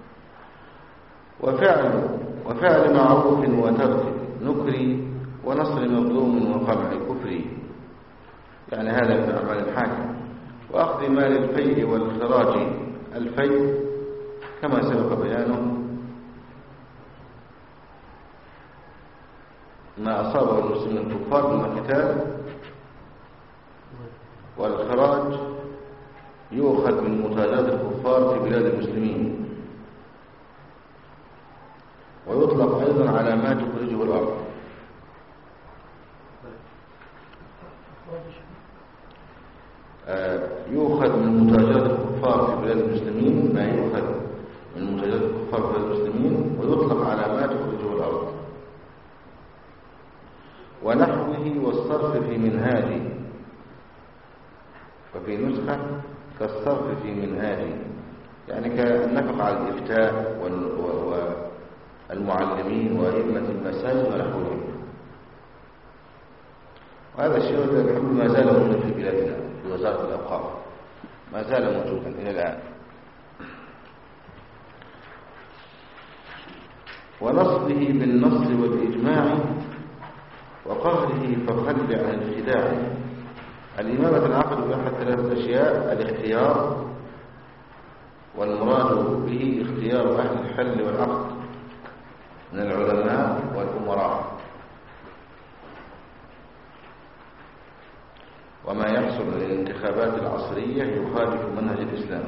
وفعل معروف وترك نكري ونصر مظلوم وقمع كفري، يعني هذا من أعمال الحاكم. وأخذ مال الفيء والخراج، الفيء كما سبق بيانه ما أصابه المسلمين الكفار من القتال، والخراج يؤخذ من متاجرات الكفار في بلاد المسلمين، ويطلق أيضا على ما تخرجه الأرض. يؤخذ من متاجرات الكفار في بلاد المسلمين، ما يؤخذ من متاجرات الكفار في بلاد المسلمين ويطلق على ما تخرجه الأرض. ونحوه والصرف في منهاج، وفي نسخة كالصرف في منهاج، يعني كالنفق على الإفتاء والمعلمين وأئمة المساجد ونحوهم. وهذا الشيء الحمد ما زال موجودا في بلادنا في وزارة الأوقاف، ما زال موجودا إلى الآن. ونصبه بالنص والإجماع وقهره فخل عن الخداع. الإمامة العقد بأحد ثلاثة أشياء: الاختيار، والمراد به اختيار أهل الحل والعقد من العلماء والأمراء. وما يحصل من الانتخابات العصرية يخالف منهج الإسلام.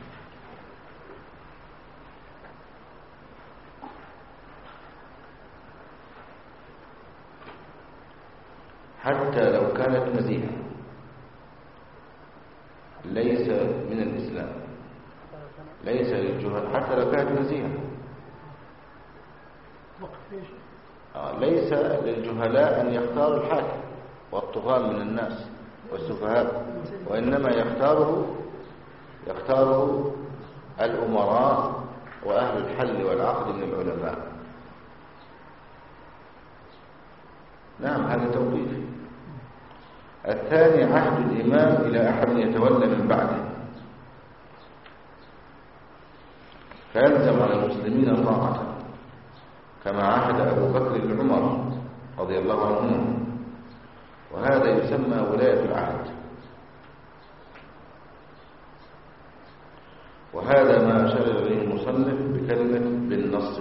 حتى لو كانت نزيهة ليس من الإسلام، ليس للجهلاء، حتى لو كانت نزيهة ليس للجهلاء أن يختاروا الحاكم والطغاة من الناس والسفهاء، وإنما يختاره الأمراء وأهل الحل والعقد من العلماء. نعم، هذا توقيف. الثاني عهد الإمام إلى أحد يتولى من بعده، فيلزم على المسلمين طاعته، كما عهد أبو بكر لعمر رضي الله عنهما، وهذا يسمى ولاية العهد. وهذا ما أشار إليه المصنف بكلمة بالنص،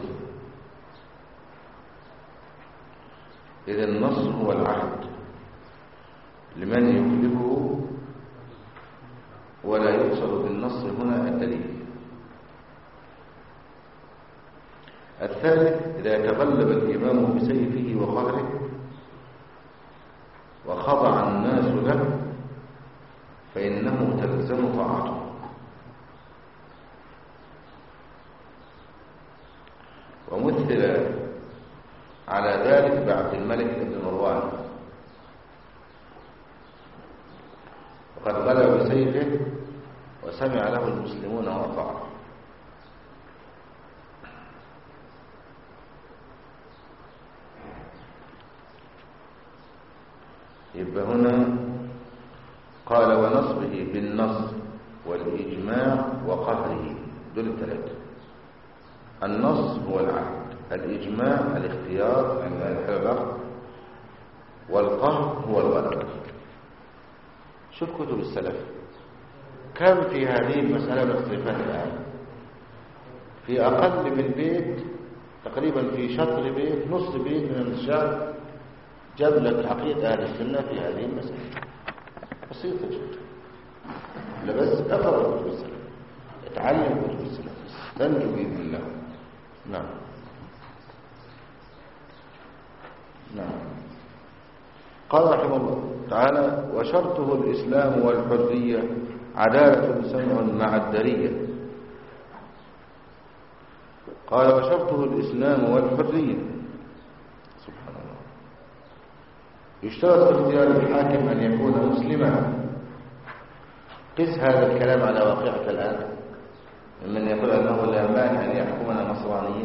إذا النص هو العهد لمن يخلفه، ولا يقصد بالنص هنا الدليل. الثالث إذا تغلب الإمام بسيفه وقهره وخضع الناس له فإنه تلزم طاعته. ومثل على ذلك بعبد الملك بن مروان، وقد غلب بسيفه وسمع له المسلمون وأطاعوا. يبقى هنا قال ونصبه بالنص والإجماع وقهره، دول الثلاثة. النص هو العهد، الإجماع الاختيار عند الحلق، والقهر هو الغلبة. شوف كتب السلف كم في هذه المسألة الاختلافات الآن. في أقل من بيت تقريبا، في شطر بيت، نص بيت من الشعب جاب لك عقيدة أهل السنة في هذه المسألة، بسيطة جدا. لا بس اقرأ كتب السلف، اتعلم كتب السلف، تنجو بإذن الله. نعم نعم. قال رحمه الله تعالى: وشرطه الإسلام والحرية عدالة سمع مع الدرية. قال: وشرطه الإسلام والحرية. سبحان الله. يشترط في اختيار الحاكم أن يكون مسلما. قس هذا الكلام على واقعك الآن، من يقول أنه لا مانع أن يحكمنا نصرانيا.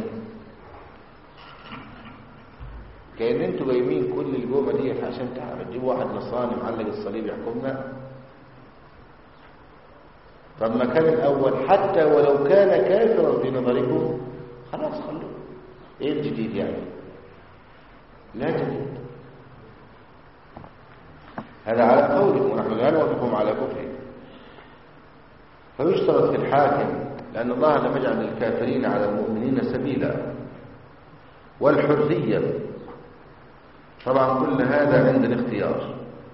كأن انتوا جايبين كل الجومة دي عشان تجيبوا واحد نصراني معلق الصليب يحكمنا. طب ما كان الأول حتى ولو كان كافرا في نظركم خلاص خلوه. ايه الجديد يعني؟ لا جديد. هذا على قولكم ونحن لا نوافقكم على كفره. فيشترط في الحاكم، لأن الله لم يجعل للكافرين على المؤمنين سبيلا. والحرية طبعا كل هذا عند الاختيار.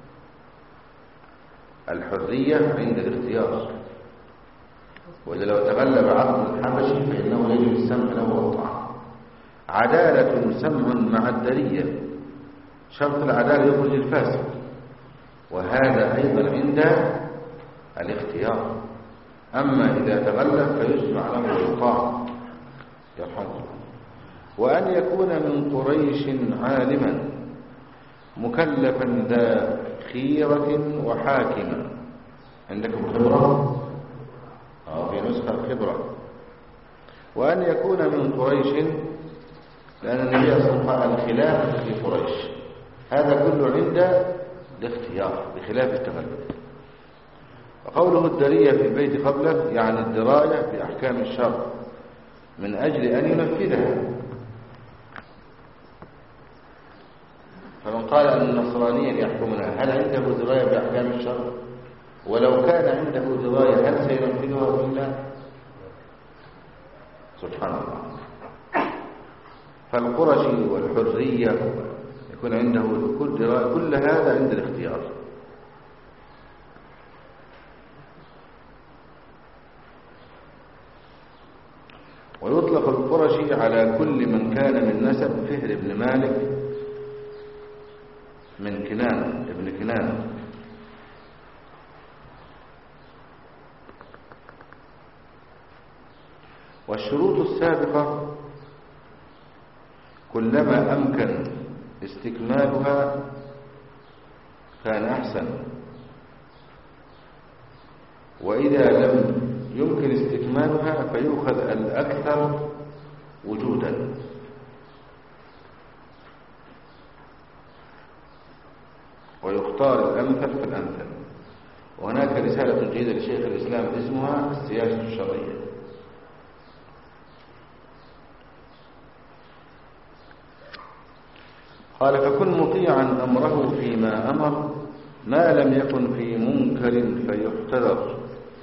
الحرية عند الاختيار، وإذا لو تغلب عقل الحبشي فإنه يجب السمع له والطاعة. عدالة سمع مع الدرية، شرط العدالة يخرج الفاسق، وهذا أيضا عند الاختيار. أما إذا تغلب فيسمع له والطاعة يرحمه الله. وأن يكون من قريش عالما مكلفا ذا خيرة وحاكما. عندكم خبرة؟ في نسخة خبرة. وأن يكون من قريش، لأن النبي صلى الله عليه وسلم قال الخلاف في قريش. هذا كله عند الاختيار بخلاف التغلب. وقوله الدرية في البيت قبله يعني الدراية بأحكام الشرع من أجل أن ينفذها. فمن قال أن النصرانيا يحكمنا، هل عنده دراية بأحكام الشرع؟ ولو كان عنده دراية هل سينفذها بالله؟ سبحان الله. فالقرشي والحرية يكون عنده كل دراية، كل هذا عند الاختيار. ويطلق القرشي على كل من كان من نسب فهر بن مالك من كنانة ابن كنانة. والشروط السابقة كلما أمكن استكمالها كان أحسن، وإذا لم يمكن استكمالها فيؤخذ الأكثر وجودا. ويختار الأمثل فالأمثل. وهناك رسالة جيدة لشيخ الإسلام اسمها السياسة الشرعية. قال: فكن مطيعا أمره فيما أمر ما لم يكن في منكر فيحتذر.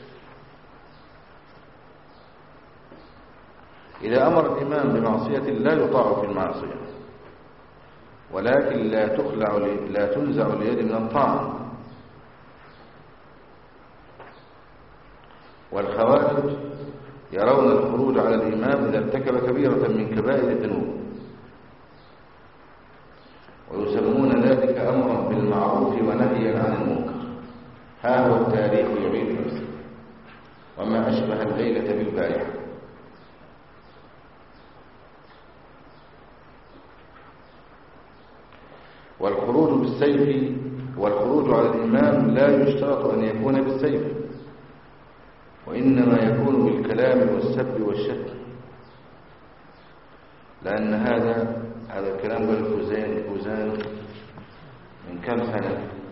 إذا أمر الإمام بمعصية لا يطاع في المعصية، ولكن لا تنزع اليد من الطاعة. والخوارج يرون الخروج على الإمام إذا ارتكب كبيرة من كبائر الذنوب، ويسمون ذلك أمرا بالمعروف ونهيا عن المنكر. ها هو التاريخ يعيد نفسه، وما أشبه الليلة بالبارحة. والخروج بالسيف والخروج على الإمام لا يشترط أن يكون بالسيف، وإنما يكون بالكلام والسب والشتم. لأن هذا الكلام بالفوزان من كم سنة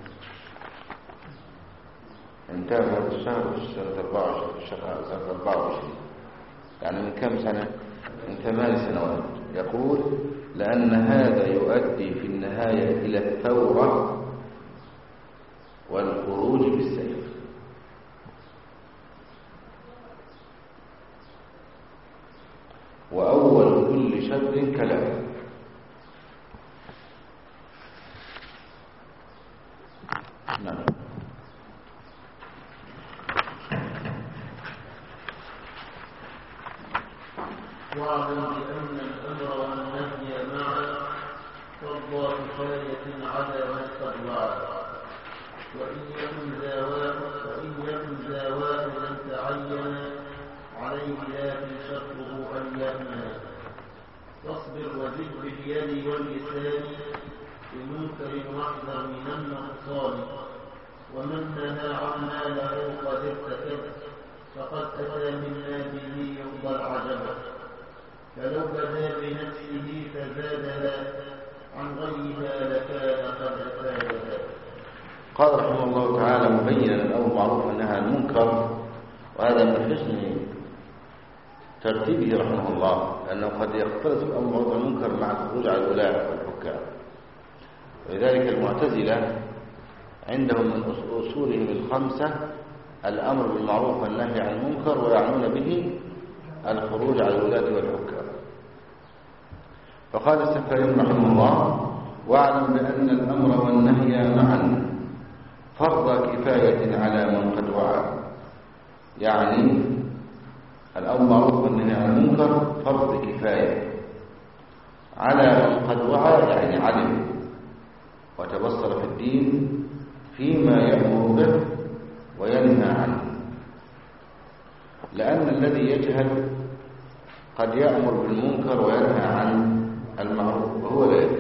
انتهى هذا الشهر في سنة 24 في الشهر سنة 24 يعني من كم سنة؟ من 8 سنوات. يقول لأن هذا يؤدي في النهاية إلى الثورة والخروج بالسيف. وأول كل شر كلام. نعم. واعلم بأن الأمر والنهي معا فرض كفاية على من استطاع، وإن يكن ذا واحدا تعين عليه لكن شرطه أن يأمن. فاصبر وزد باليد واللسان بمنكر واحذر من النقصان. ومن نهى عما له قد ارتكب فقد أتى مما به يرضى العجب. فلو بدا بنفسه فزادها عن غيرها لكان قد أفادها. قال رحمه الله تعالى مبينا الأمر معروف والنهي عن المنكر، وهذا من حسن ترتيبه رحمه الله، لأنه قد يختلط الأمر معروف والمنكر مع الخروج على الولاة والحكام. ولذلك المعتزلة عندهم من أصولهم الخمسة الأمر بالمعروف والنهي عن المنكر، ويعنون به الخروج على الولاة والحكام. فقال السفاري رحمه الله واعلم بأن الأمر والنهي معا فرض كفاية على من قد وعى. يعني الأمر بالمعروف والنهي عن المنكر فرض كفاية على من قد وعى، يعني علم وتبصر في الدين فيما يأمر به وينهى عنه. لأن الذي يجهل قد يأمر بالمنكر وينهى عن المعروف وهو لا يدري.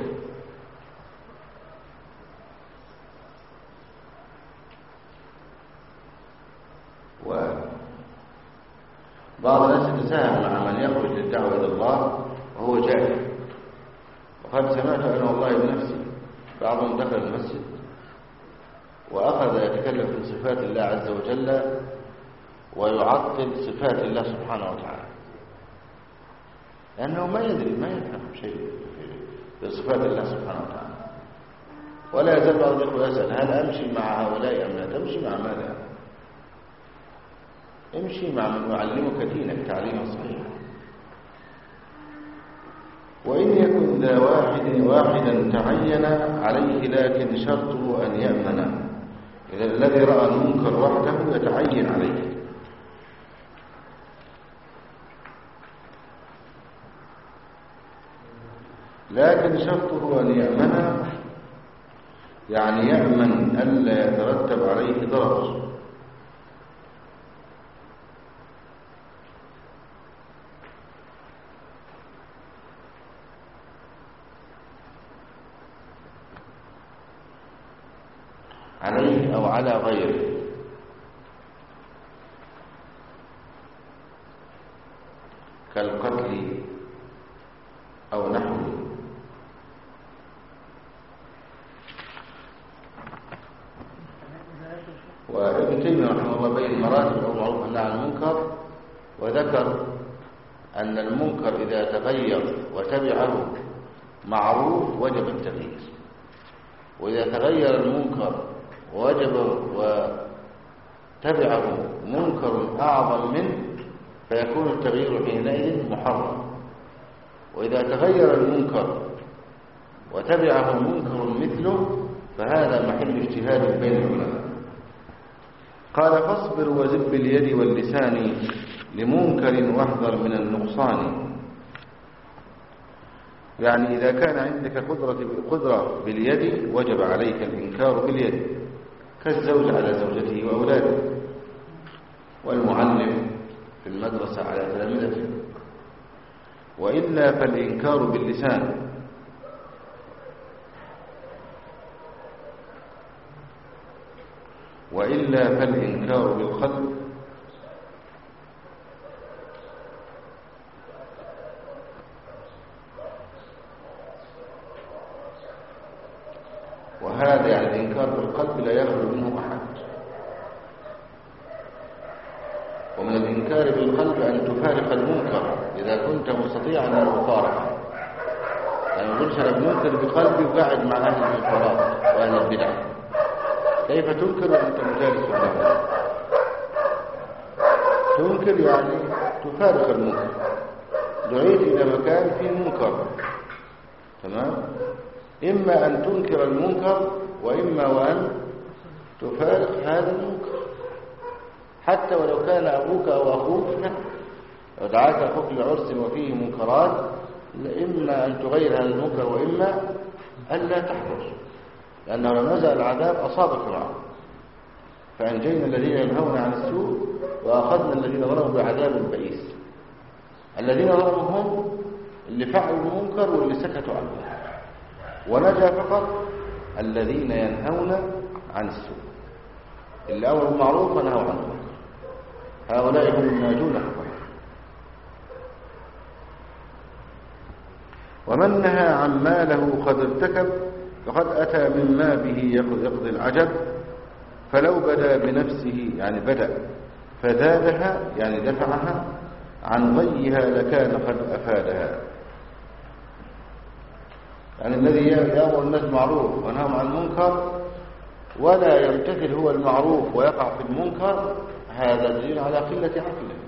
وبعض الناس يتساهل مع من يخرج للدعوة إلى الله وهو جاهل. وقد سمعت أنا والله بنفسي بعضهم دخل المسجد وأخذ يتكلم في صفات الله عز وجل ويعطل صفات الله سبحانه وتعالى، لأنه ما يدري ما يفهم شيء في صفات الله سبحانه وتعالى. ولا يزال بعض الإخوة يسأل هل أمشي مع هؤلاء أم لا؟ تمشي مع ماذا؟ امشي مع من يعلمك دينك تعليما صحيحا. وإن يكن ذا واحدا تعين عليه لكن شرطه أن يأمن. إذا الذي رأى المنكر وحده يتعين عليه. لكن شرطه أن يأمن، يعني يأمن ألا يترتب عليه ضرر. عليه أو على غيره، كالقتل أو نحوه. وابن تيمية رحمه الله بين مراتب المعروف والنهي عن المنكر، وذكر أن المنكر إذا تغير وتبعه معروف وجب التغيير، وإذا تغير المنكر وجب وتبعه منكر أعظم منه فيكون التغيير حينئذ محرم. وإذا تغير المنكر وتبعه منكر مثله فهذا محل اجتهاد بين العلماء. قال فاصبر وزد باليد واللسان لمنكر واحذر من النقصان. يعني إذا كان عندك قدرة باليد وجب عليك الإنكار باليد، كالزوج على زوجته وأولاده، والمعلم في المدرسة على تلامذته. وإلا فالإنكار باللسان. وإلا فالإنكار بالقلب. وهذا يعني الإنكار بالقلب لا يخلو منه أحد. ومن الإنكار بالقلب أن تفارق المنكر إذا كنت مستطيعا للمفارقة. يعني ما يقولش أنا بننكر بقلبي وقاعد مع أهل الانفراد وأهل البدع. كيف تنكر وأنت مجالس لهم؟ تنكر يعني تفارق المنكر. دعيت إلى مكان فيه منكر، تمام؟ إما أن تنكر المنكر وإما وأن تفارق هذا المنكر، حتى ولو كان أبوك أو أخوك. لو دعاك أخوك لعرس وفيه منكرات، إما أن تغير هذا المنكر وإما أن لا تحضر، لأنه لو نزل العذاب أصاب فرعون. فأنجينا الذين ينهون عن السوء وأخذنا الذين ظلموا بعذاب بئيس. الذين ظلموا هم اللي فعلوا المنكر واللي سكتوا عنه، ونجا فقط الذين ينهون عن السوء، اللي أمروا بالمعروف ونهوا عن المنكر، هؤلاء هم الناجون حقا. ومن نهى عن ما له قد ارتكب فقد أتى مما به يقضي العجب، فلو بدا بنفسه يعني بدأ فزادها يعني دفعها عن غيها لكان قد أفادها. يعني الذي يأمر الناس معروف وينهى عن المنكر ولا يمتثل هو المعروف ويقع في المنكر، هذا دليل على قلة عقله.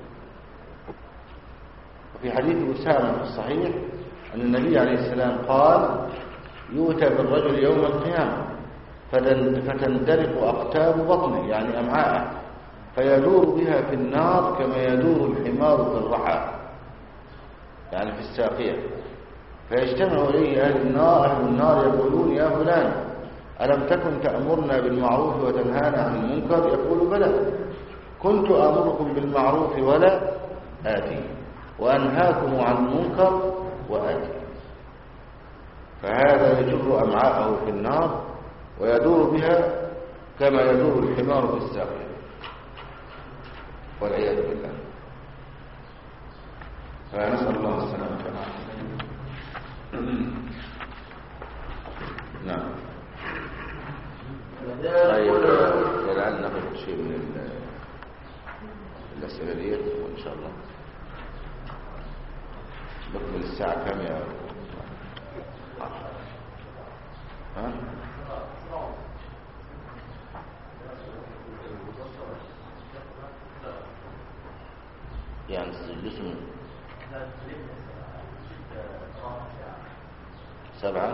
وفي حديث أسامة في الصحيح أن النبي عليه السلام قال: يؤتى بالرجل يوم القيامة فتندلق أقتاب بطنه يعني أمعاءه، فيدور بها في النار كما يدور الحمار في الرحى يعني في الساقية، فيجتمع إليه أهل النار يقولون: يا فلان ألم تكن تأمرنا بالمعروف وتنهانا عن المنكر؟ يقول: بلى، كنت آمركم بالمعروف ولا آتي، وأنهاكم عن المنكر وآتي. فهذا يجر أمعاءه في النار ويدور بها كما يدور الحمار في الساقية، والعياذ بالله. فنسأل الله السلامة والعافية. نعم. طيب لعلنا ناخذ شيء من الأسئلة دي وإن شاء الله نكمل الساعة كام يا ها؟ يعني الجسم 7.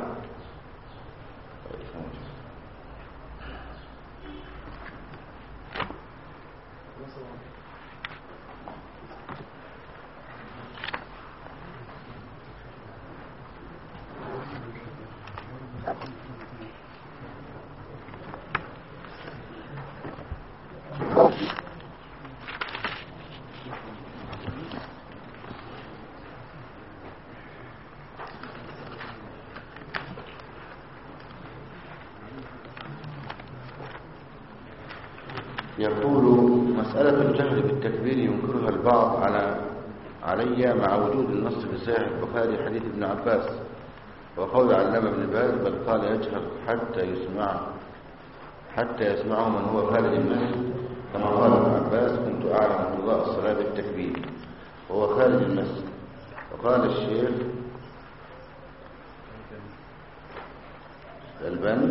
يقول: مسألة الجهل بالتكبير ينكرها البعض علي مع وجود النص في صحيح البخاري حديث ابن عباس وقول علامة ابن باز بل قال يجهر حتى يسمعه من هو خارج المسجد، كما قال ابن عباس: كنت أعلم الله الصلاة بالتكبير وهو خارج المسجد. وقال الشيخ الألباني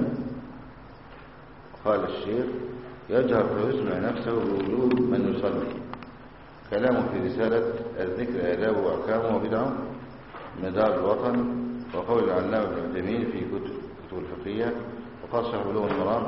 يجهر فيسمع نفسه بوجود من يصلي. كلامه في رسالة الذكر آدابه وأحكامه وبدعه مدار الوطن، وقول العلامة ابن عثيمين في كتب الفقهية، وقال شرح بلوغ المرام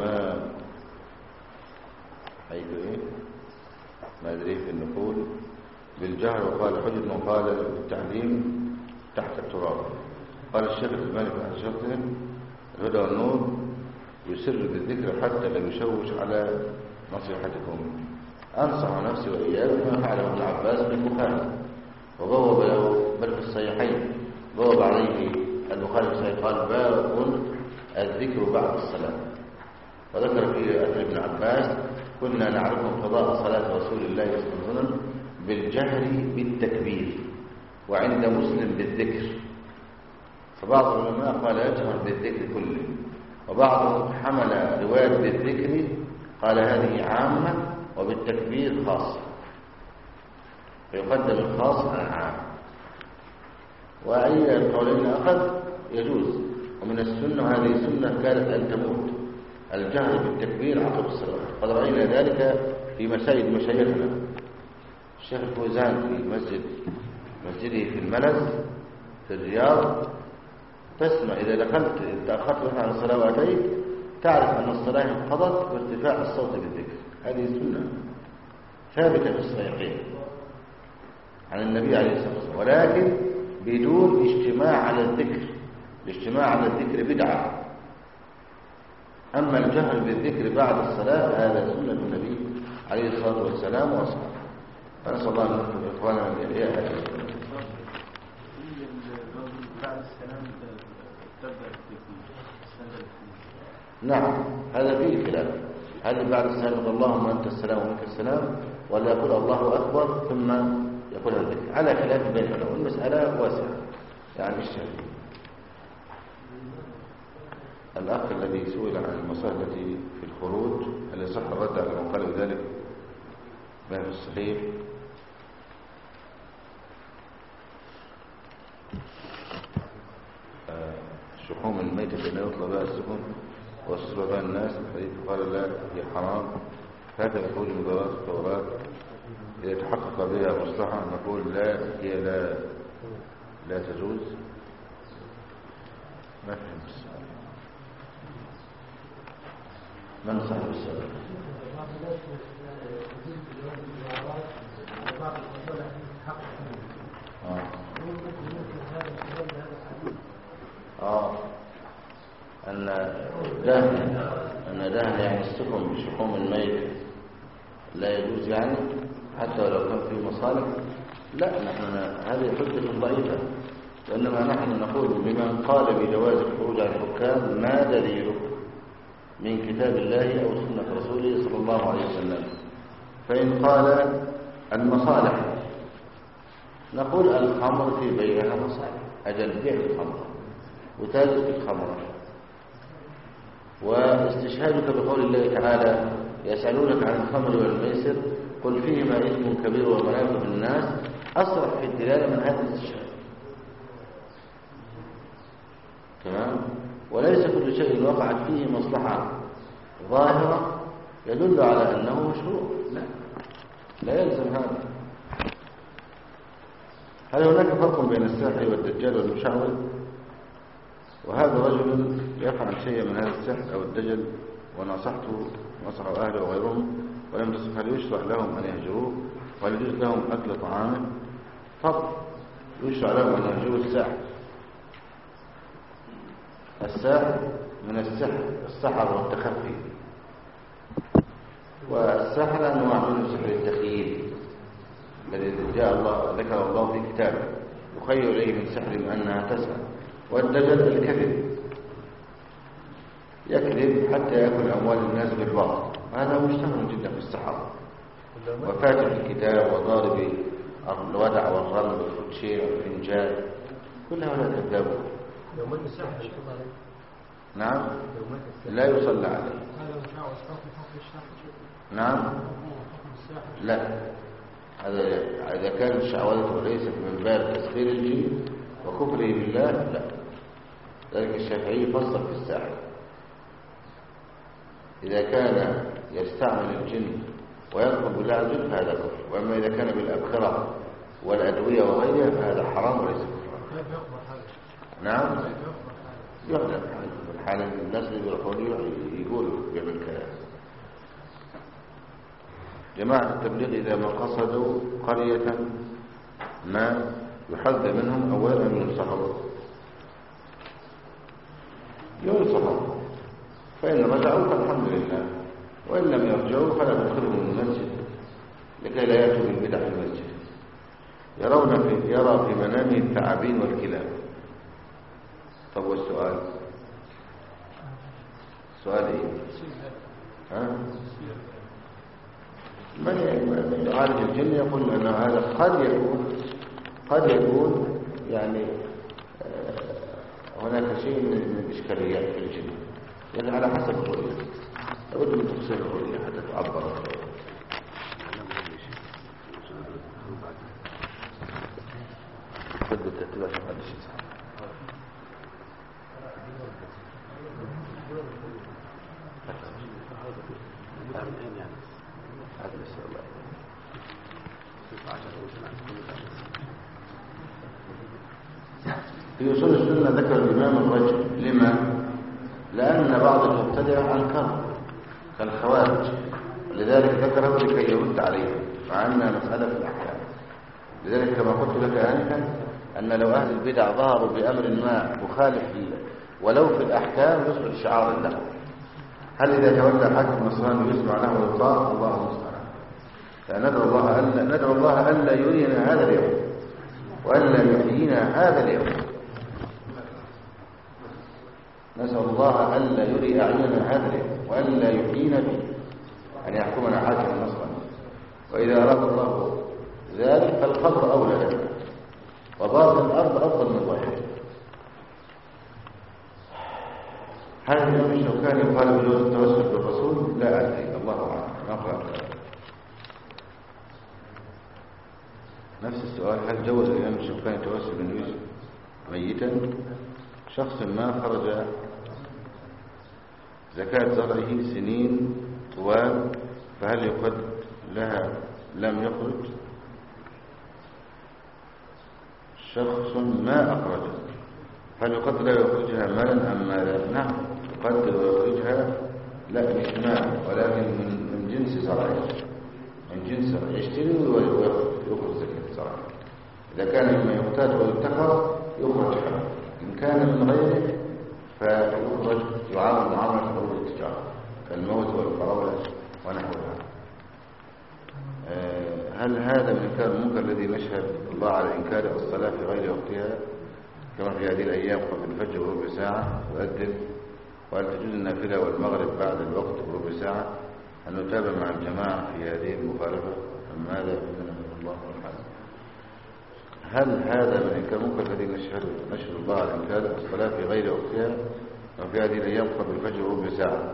حيث ما أدري في النقول بالجهر، وقال حجة من قال بالتعليم تحت التراب. قال الشيخ الألباني في شرطه الهدى والنور: يسر بالذكر حتى لا يشوش على نصيحتكم. أنصح نفسي وإياكم بما فعله ابن عباس بالبخاري، وبوب له بل في الصحيحين بوب عليه البخاري في الصحيح قال: باب الذكر بعد الصلاة. وذكر في أثر ابن عباس: كنا نعرف قضاء صلاة رسول الله صلى الله عليه وسلم بالجهر بالتكبير، وعند مسلم بالذكر. فبعض العلماء قال يجهر بالذكر كله، وبعضهم حمل رواية بالذكر قال هذه عامة وبالتكبير خاصة. فيقدم الخاص عن العام. وأي القولين أخذ يجوز. ومن السنة، وهذه سنة كانت أن تموت، الجهر بالتكبير عقب الصلاة. قد رأينا ذلك في مساجد مشايخنا. الشيخ الفوزان في مسجده في الملز في الرياض، تسمع إذا دخلت تأخرت عن الصلاة وأتيت تعرف أن الصلاة انقضت بارتفاع الصوت بالذكر. هذه سنة ثابتة في الصحيحين عن النبي عليه الصلاة والسلام، ولكن بدون اجتماع على الذكر. الاجتماع على الذكر بدعة. أما الجهر بالذكر بعد الصلاة هذا سنة النبي عليه الصلاة والسلام وأصحابه. فنسأل الله أن نكون إخوانا من الإياء. بعد السلام تبدأ التكبير. نعم، هذا فيه خلاف. هل بعد السلام يقول اللهم أنت السلام ومنك السلام، ولا يقول الله أكبر ثم يقول الذكر؟ على خلاف بين العلماء، والمسألة واسعة يعني الشافعي. الأخ الذي سئل عن المصائب التي في الخروج هل يصح الرد على من قال بذلك؟ ما في الصحيح. الشحوم الميتة لا يطلب بها السفن ويصل بها الناس، الحديث قال لا هي حرام. هكذا يقول مدارات التوراة إذا تحقق بها مصلحة نقول لا، هي لا تجوز. ما فهمت السؤال. من صاحب السؤال؟ أن دهن يعني السفن بشحوم الميت لا يجوز يعني، حتى لو كان في مصالح. لا، نحن هذه حجة ضعيفة، وإنما نحن نقول لمن قال بجواز الخروج عن الحكام ما دليله من كتاب الله أو سنة رسوله صلى الله عليه وسلم. فإن قال المصالح نقول الخمر في بيعها مصالح، أجل بيع الخمر وتاجر في الخمر. واستشهادك بقول الله تعالى يسألونك عن الخمر والميسر قل فيهما إثم كبير ومنافع للناس أصرح في الدلالة من هذا الاستشهاد. تمام. وليس كل شيء وقعت فيه مصلحة ظاهرة يدل على أنه مشروع، لا يلزم هذا. هل هناك فرق بين الساحر والدجال والمشعوذ؟ وهذا رجل يفعل شيء من هذا السحر أو الدجل ونصحته نصح أهله وغيرهم ولم تصح، هل يشرع لهم أن يهجروه؟ وهل يجوز لهم أكل طعامه؟ طب يشرع لهم أن يهجروا الساحر. الساحر من السحر والتخفي. والسحر أنواع من سحر التخييل الذي ذكر الله في كتابه، يخيل إليه من سحر أنها تسحر. والدجل الكذب، يكذب حتى يأكل أموال الناس بالباطل، هذا مشتهر جدا في السحر. وفاتح الكتاب وضارب الودع والرمل والفتشين والفنجان، كل هؤلاء كذابون. نعم، لا يصلى عليه. نعم، لا، هذا إذا كانت شعوذته ليست من باب تسخير الجن وكفره بالله لا. ذلك الشافعي فصل في الساحر، إذا كان يستعمل الجن ويكفر بالله عز وجل فهذا كفر، وأما إذا كان بالأبخرة والأدوية وغيرها فهذا حرام وليس كفرا. نعم، يغلب حال الناس اللي بيروحون يقولوا بيعمل كلام. جماعة التبليغ إذا ما قصدوا قرية ما يحذر منهم أولا من الصحابة ينصحوا، فإن رجعوا فالحمد لله، وإن لم يرجعوا فلا ندخلهم المسجد لكي لا يأتوا بالبدع في المسجد. يرى في منامه الثعابين والكلاب. طب والسؤال؟ سؤال ايه؟ من يعالج الجن يقول أن هذا قد يكون يعني هناك شيء من الإشكاليات في الجن، يعني على حسب الرؤية، لابد من تفسير الرؤية حتى تعبر. في أصول السنة ذكر الإمام الرجل. لما؟ لأن بعض المبتدع أنكر كالخوارج، لذلك ذكره لكي يرد عليه، مع أنها مسألة في الأحكام. لذلك كما قلت لك آنفا أن لو أهل البدع ظهروا بأمر ما مخالف ولو في الأحكام يصبح شعارا له. هل إذا تولى حاكم نصراني يسمع له ويطاع؟ الله المستعان. فندعو الله ألا يرينا هذا اليوم وألا يحيينا هذا اليوم. نسأل الله ألا يري أعيننا هذا اليوم وألا يحيينا به، أن يحكمنا حاكم نصراني. وإذا أراد الله ذلك فالقبر أولى لنا وباطن الأرض أفضل من ظاهره. هل الإمام الشوكاني قال بجوز التوسل بالرسول؟ لا أدري، الله أعلم. نقرأ نفس السؤال: هل جوز الإمام الشوكاني التوسل بالنبي ميتا؟ شخص ما خرج زكاة زرعه سنين طوال، فهل يقد لها لم يخرج؟ شخص ما أخرج، هل يقد لا يخرجها مالا أم مالا؟ نعم، يقد يخرجها، لا مش مال ولكن من جنس زرعه، من جنس يشتري ويخرج زكاة زرعه. إذا كان مما يقتات ويتقر يخرج حرام، إن كان من غيره فيخرج يعامل معاملة عروض التجارة كالموت والفراولة ونحوها. هل هذا من إنكار المنكر الذي نشهد الله على إنكار الصلاة في غير وقتها كما في هذه الأيام قبل الفجر بربع ساعة يؤذن؟ وهل تجوز النافلة والمغرب بعد الوقت بربع ساعة؟ أن نتابع مع الجماعة في هذه المخالفة أم ماذا بإذن الله والحمد؟ هل هذا من إنكار المنكر الذي نشهد الله على إنكار الصلاة في غير وقتها كما في هذه الأيام قبل الفجر بربع ساعة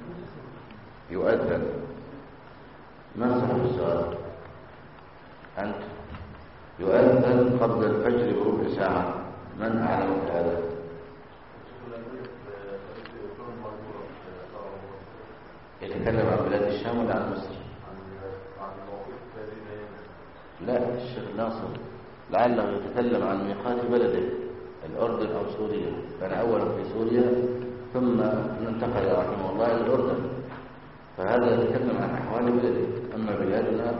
يؤذن؟ ما صاحب السؤال؟ أنت يؤذن قبل الفجر بربع ساعة، من أعلم هذا؟ يتكلم عن بلاد الشام ولا عن مصر؟ لا، الشيخ ناصر لعله يتكلم عن ميقات بلده الأردن أو سوريا. كان أولا في سوريا ثم انتقل رحمه الله إلى الأردن، فهذا يتكلم عن أحوال بلده. أما بلادنا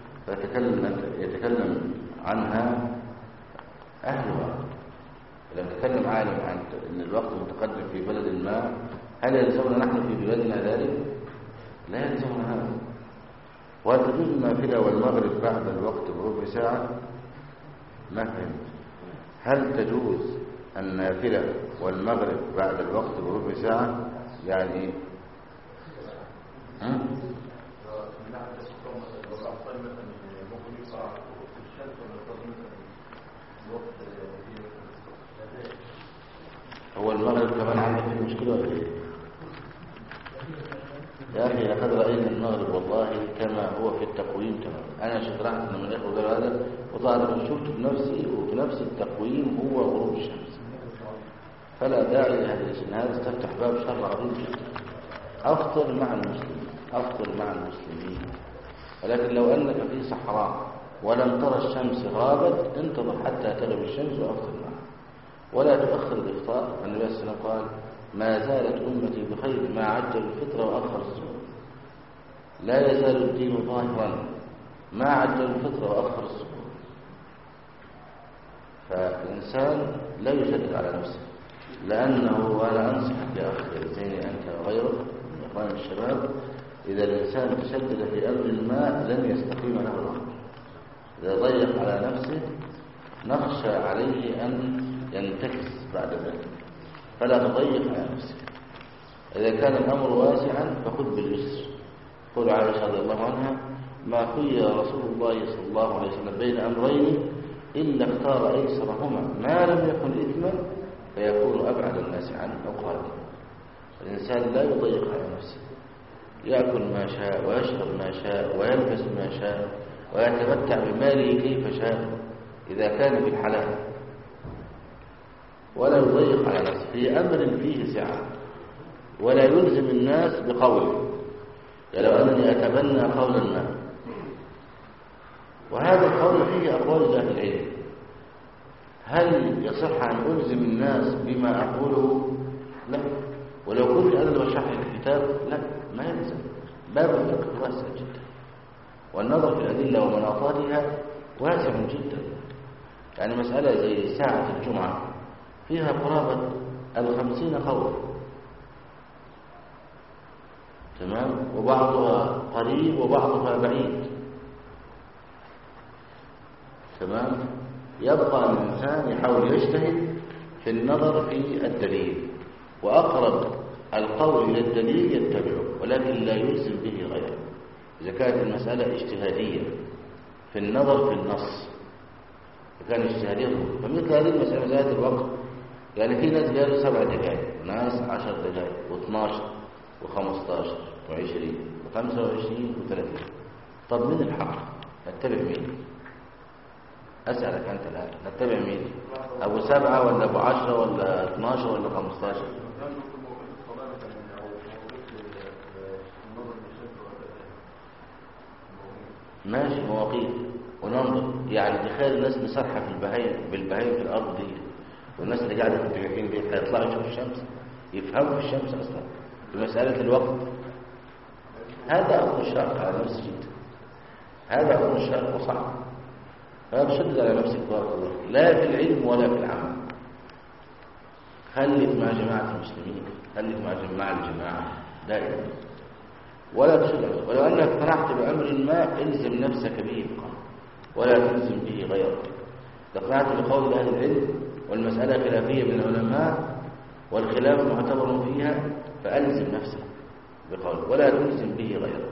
يتكلم عنها أهلها. لما يتكلم عالم عن أن الوقت متقدم في بلد ما، هل يلزمنا نحن في بلادنا ذلك؟ لا يلزمنا هذا. وهل تجوز النافلة والمغرب بعد الوقت بربع ساعة؟ ما فهمت. هل تجوز النافلة والمغرب بعد الوقت بربع ساعة؟ يعني هو المغرب كمان عندك فيه مشكلة ولا ايه؟ يا أخي لقد رأينا المغرب والله كما هو في التقويم تمام. أنا شكرت من الإخوة قالوا هذا وطبعا شفت بنفسي وبنفس التقويم هو غروب الشمس. فلا داعي لهذا الشيء، هذا استفتح باب شر عظيم جدا. أفطر مع المسلمين، أفطر مع المسلمين. ولكن لو أنك في صحراء ولم ترى الشمس غابت انتظر حتى تغرب الشمس وأفطر معها ولا تؤخر الإفطار. النبي صلى الله عليه وسلم قال: ما زالت أمتي بخير ما عجل الفطر وأخر السحور. لا يزال الدين ظاهرا ما عجل الفطر وأخر السحور. فالإنسان لا يشدد على نفسه، لأنه وأنا أنصحك يا أخي زيني أنت وغيرك من إخوان الشباب، إذا الإنسان تشدد في أمر ما لن يستقيم له الأمر. إذا ضيق على نفسه نخشى عليه أن ينتكس بعد ذلك، فلا تضيق على نفسك. إذا كان الأمر واسعا فخذ باليسر. قول عائشة رضي الله عنها: ما خير رسول الله صلى الله عليه وسلم بين أمرين إلا اختار أيسرهما ما لم يكن إثما فيكون أبعد الناس عنه. أو قال الإنسان لا يضيق على نفسه، يأكل ما شاء ويشرب ما شاء ويلبس ما شاء ويتمتع بماله كيف شاء إذا كان بالحلال، ولا يضيق على نفسه في أمر فيه سعة، ولا يلزم الناس بقوله، يعني لو أنني أتبنى قولا ما، وهذا القول فيه أقوال أهل العلم، هل يصح أن ألزم الناس بما أقوله؟ لا. ولو كنت أنا اللي بشرح الكتاب لا، ما يلزم. باب الفقه واسع جدا، والنظر في الأدلة ومناطاتها واسع جدا. يعني مسألة زي ساعة الجمعة فيها قرابة 50 قول، تمام، وبعضها قريب وبعضها بعيد، تمام. يبقى الإنسان يحاول يجتهد في النظر في الدليل، وأقرب القول إلى الدليل يتبعه، ولكن لا يلزم به غيره. إذا كانت المسألة اجتهادية في النظر في النص كان اجتهادية، فمثل هذه المسألة مسألة الوقت، يعني في ناس قالوا 7 دقائق، وناس 10 دقائق، و12 و15 و20 و25 و30. طب من الحق؟ نتبع مين؟ أسألك أنت الآن، نتبع مين؟ أبو 7 ولا أبو 10 ولا 12 ولا 15؟ ماشي، مواقيت وننظر. يعني تخيل الناس مسرحة في بالبهايم في الأرض دي، والناس اللي قاعدة في الجحيم دي هيطلعوا يشوفوا الشمس، يفهموا في الشمس أصلا في مسألة الوقت. هذا أمر شاق على نفس جدا، هذا أمر شاق وصعب. فبشدد على نفسك بارك الله، لا في العلم ولا في العمل. خليك مع جماعة المسلمين، خليك مع الجماعة دائما، ولا تشغل. ولو أنك اقتنعت بأمر ما الزم نفسك به فقط، ولا تلزم به غيرك. اقتنعت بقول أهل العلم والمسألة خلافية من العلماء والخلاف معتبر فيها، فألزم نفسك بقول ولا تلزم به غيرك.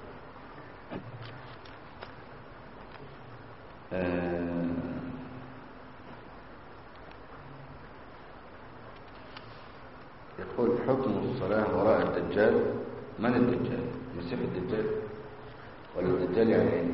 يقول حكم الصلاة وراء الدجال. من الدجال؟ مسيح الدجال ولا الدجال يعني ايه؟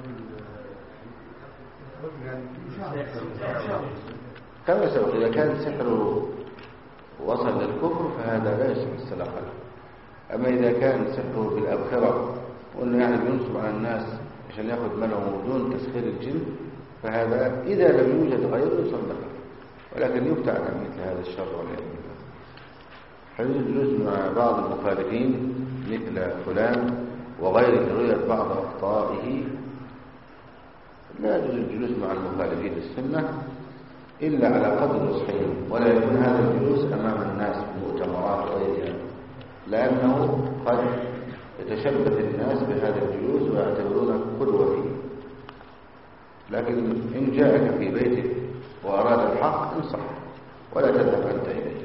كما سبق، إذا كان سحره وصل للكفر فهذا لا يصح الصلاة عليه. أما إذا كان سحره بالأبخرة وأنه يعني بينصب على الناس عشان يأخذ مالهم بدون تسخير الجن، فهذا إذا لم يوجد غيره يصدق، ولكن يبتعد عن مثل هذا الشر والعياذ بالله. حديث الجلوس مع بعض المخالفين مثل فلان وغيره رؤية بعض أخطائه، لا يجوز الجلوس مع المخالفين للسنة إلا على قدر نصحهم، ولا يكون هذا الجلوس أمام الناس في مؤتمرات وغيرها، لأنه قد يتشبث الناس بهذا الجلوس ويعتبرونه قدوة فيه. لكن إن جاءك في بيتك وأراد الحق انصح، ولا تذهب أنت إليه.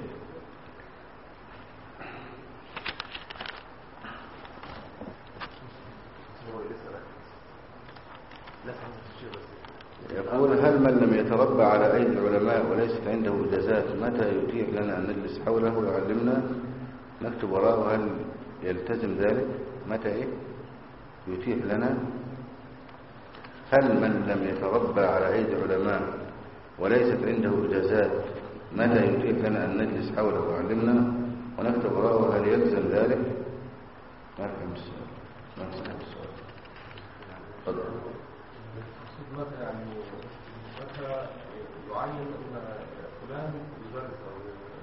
يقول هل من لم يتربى على أيدي العلماء وليست عنده إجازات متى يتيح لنا أن نجلس حوله ويعلمنا نكتب وراءه؟ هل يلتزم ذلك؟ متى يتيح لنا؟ هل من لم يتربى على أيدي العلماء وليست عنده إجازات متى يتيح لنا أن نجلس حوله ويعلمنا ونكتب وراءه؟ هل يلزم ذلك؟ ما فهمت السؤال. ما فهمت السؤال. تفضل. متى يعني متى يعين ان فلان يدرس او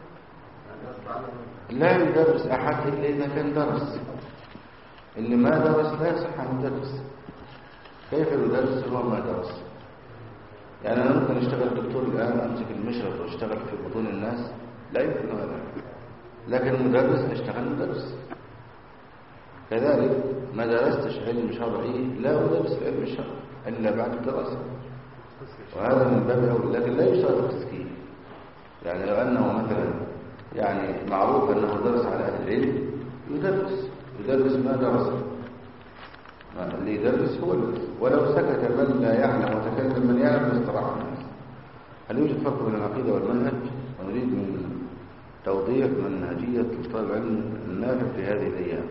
يعني لا يدرس احد الا اذا كان درس. اللي ما درس لا يصح ان يدرس. كيف يدرس هو ما درس؟ يعني انا ممكن اشتغل دكتور الان، امسك المشرف واشتغل في بطون الناس، لا يمكن هذا. لكن المدرس اشتغل مدرس. كذلك ما درستش علم شرعي لا أدرس علم الشرع إلا بعد الدراسة، وهذا من باب أولى. لكن لا يشترط التزكية. يعني لو أنه مثلا يعني معروف أنه درس على أهل العلم يدرس ما درس. اللي يدرس هو الذي، ولو سكت من لا يعلم وتكلم من يعلم لاستراح الناس. هل يوجد فرق بين العقيدة والمنهج؟ ونريد من توضيح منهجية طالب العلم النافع في هذه الأيام.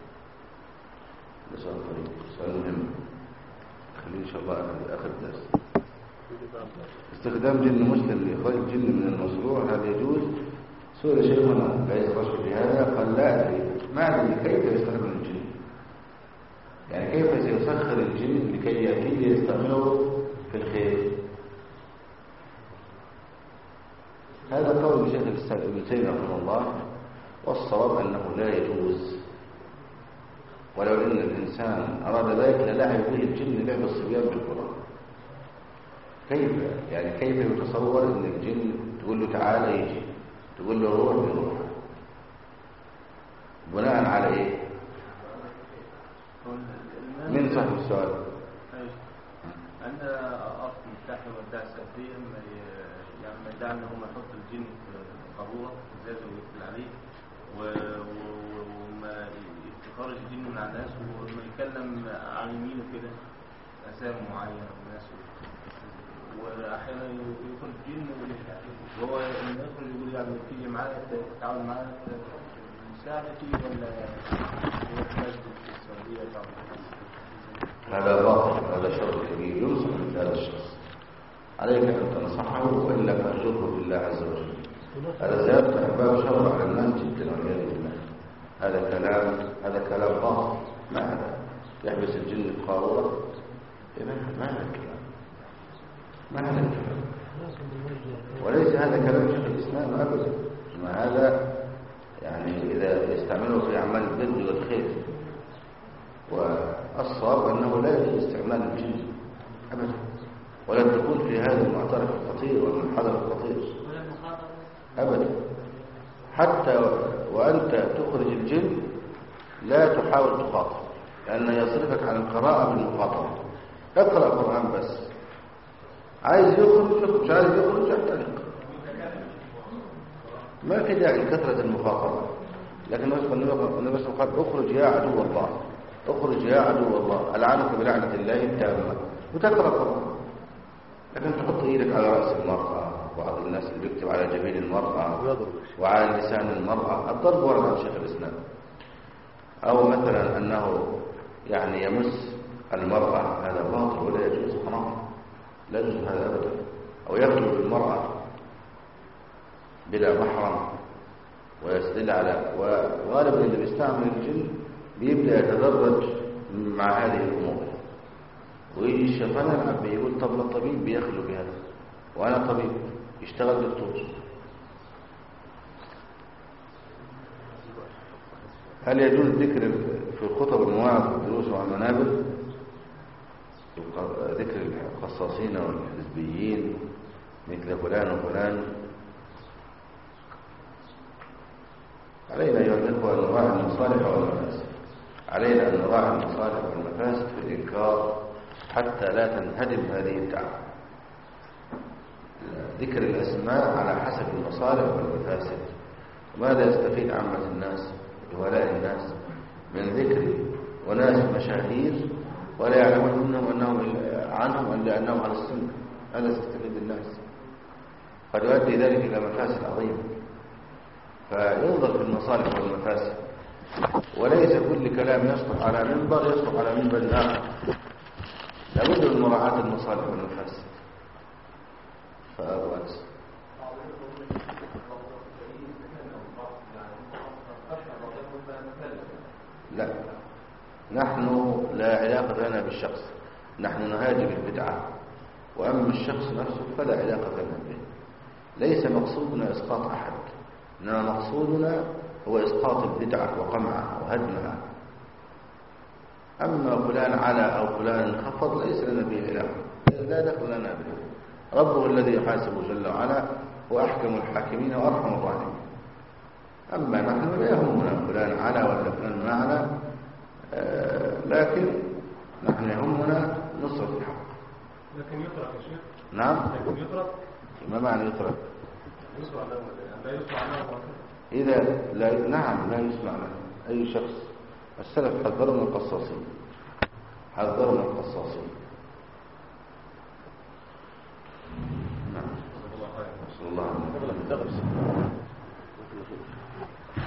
سؤال مهم، خليه إن شاء الله آخر درس. استخدام جن مسلم لإخراج الجن من المشروع هل يجوز؟ سئل شيخنا عايز رشد بهذا قال لا أدري، ما أدري كيف يستخدم الجن، ابن تيمية رحمه الله، والصواب أنه لا يجوز، ولو أن الإنسان أراد ذلك للعب به الجن لعب الصبيان بالقرآن. كيف يتصور أن الجن تقول له تعالى يجي، تقول له روح يروح، بناء على إيه؟ من صاحب السؤال؟ عندنا أصل مفتاحي ومدعي سلفيا يعني ما يدعي أنه يحط الجن في قارورة زي ما يقول عليه، وما يخرج الجن من على الناس، وما يتكلم عن يمينه كده أسامي معينة وناس، وأحيانا يخرج الجن وهو لما يخرج يقول يعني تيجي معايا تتعاون معايا مساعدتي ولا يحتاج في السعودية طبعا. هذا باطل، هذا شر كبير ينصح مثل هذا الشخص، عليك أن تنصحه وإلا فأجره بالله عز وجل. هذا سيفتح باب شر على الناس جدا والعياذ بالله. هذا كلام باطل. ما هذا يحبس الجن في قارورة؟ ما هذا الكلام، وليس هذا كلام شيخ الإسلام أبدا. ما هذا يعني إذا يستعمله في أعمال البر والخير، والصواب أنه لا يجوز استعمال الجن أبدا، ولن تكون في هذا المعترف الخطير والمنحدر الخطير أبدا. حتى وأنت تخرج الجن لا تحاول تخاطب، لأنه يصرفك عن القراءة بالمخاطبة. اقرأ القرآن بس، عايز يخرج مش عايز يخرج احترق، ما في داعي لكثرة المخاطبة. لكن النبي صلى الله عليه وسلم قال اخرج يا عدو الله، اخرج يا عدو الله، ألعنك بلعنة الله التامة، وتقرأ القرآن. لكن تحط ايدك على رأس المرأة، بعض الناس اللي بيكتب على جبين المرأة وعلى لسان المرأة، الضرب ورد عن شيخ الإسلام. أو مثلا أنه يعني يمس المرأة، هذا باطل ولا يجوز، حرام، لا يجوز هذا أبدا. أو يخلو المرأة بلا محرم ويستدل على، وغالبا اللي بيستعمل الجن بيبدأ يتدرج مع هذه الأمور، ويجي الشيطان يلعب يقول طب الطبيب بيخلو بهذا، وأنا طبيب يشتغل دكتور. هل يجوز ذكر في الخطب المواعظ في الدروس وعلى المنابر ذكر القصاصين والحزبيين مثل فلان وفلان؟ علينا أيها الإخوة أن نراعي المصالح والمفاسد، علينا أن نراعي المصالح والمفاسد في الإنكار حتى لا تنهدم هذه الدعوة. ذكر الأسماء على حسب المصالح والمفاسد. وماذا يستفيد عامة الناس ولاء الناس من ذكر وناس مشاهير ولا يعلمون عنهم إلا أنهم على السنة؟ هذا سيستفيد الناس، قد يؤدي ذلك إلى مفاسد عظيمة. فينظر في المصالح والمفاسد، وليس كل كلام يصلح على منبر يصلح على منبر آخر. لابد من مراعاة المصالح والمفاسد. فأرواز لا، نحن لا علاقة لنا بالشخص، نحن نهاجم البدعة، وأما الشخص نفسه فلا علاقة لنا به. ليس مقصودنا إسقاط أحد، إنما مقصودنا هو إسقاط البدعة وقمعها وهدمها. أما فلان على أو فلان انخفض ليس لنا به علاقة، لا دخل لنا به. ربه الذي يحاسب جل وعلا وأحكم الحاكمين وأرحم الراحمين. أما نحن لا يهمنا فلان على ولا فلان ما على، لكن نحن يهمنا نصرة الحق. لكن يترك يا شيخ؟ نعم، لكن يترك. ما معنى يترك؟ لا يسمع له. إذا لا، نعم لا يسمع له أي شخص. السلف حذروا من القصاصين، حذروا من القصاصين. نعم. صلى الله عليه وسلم.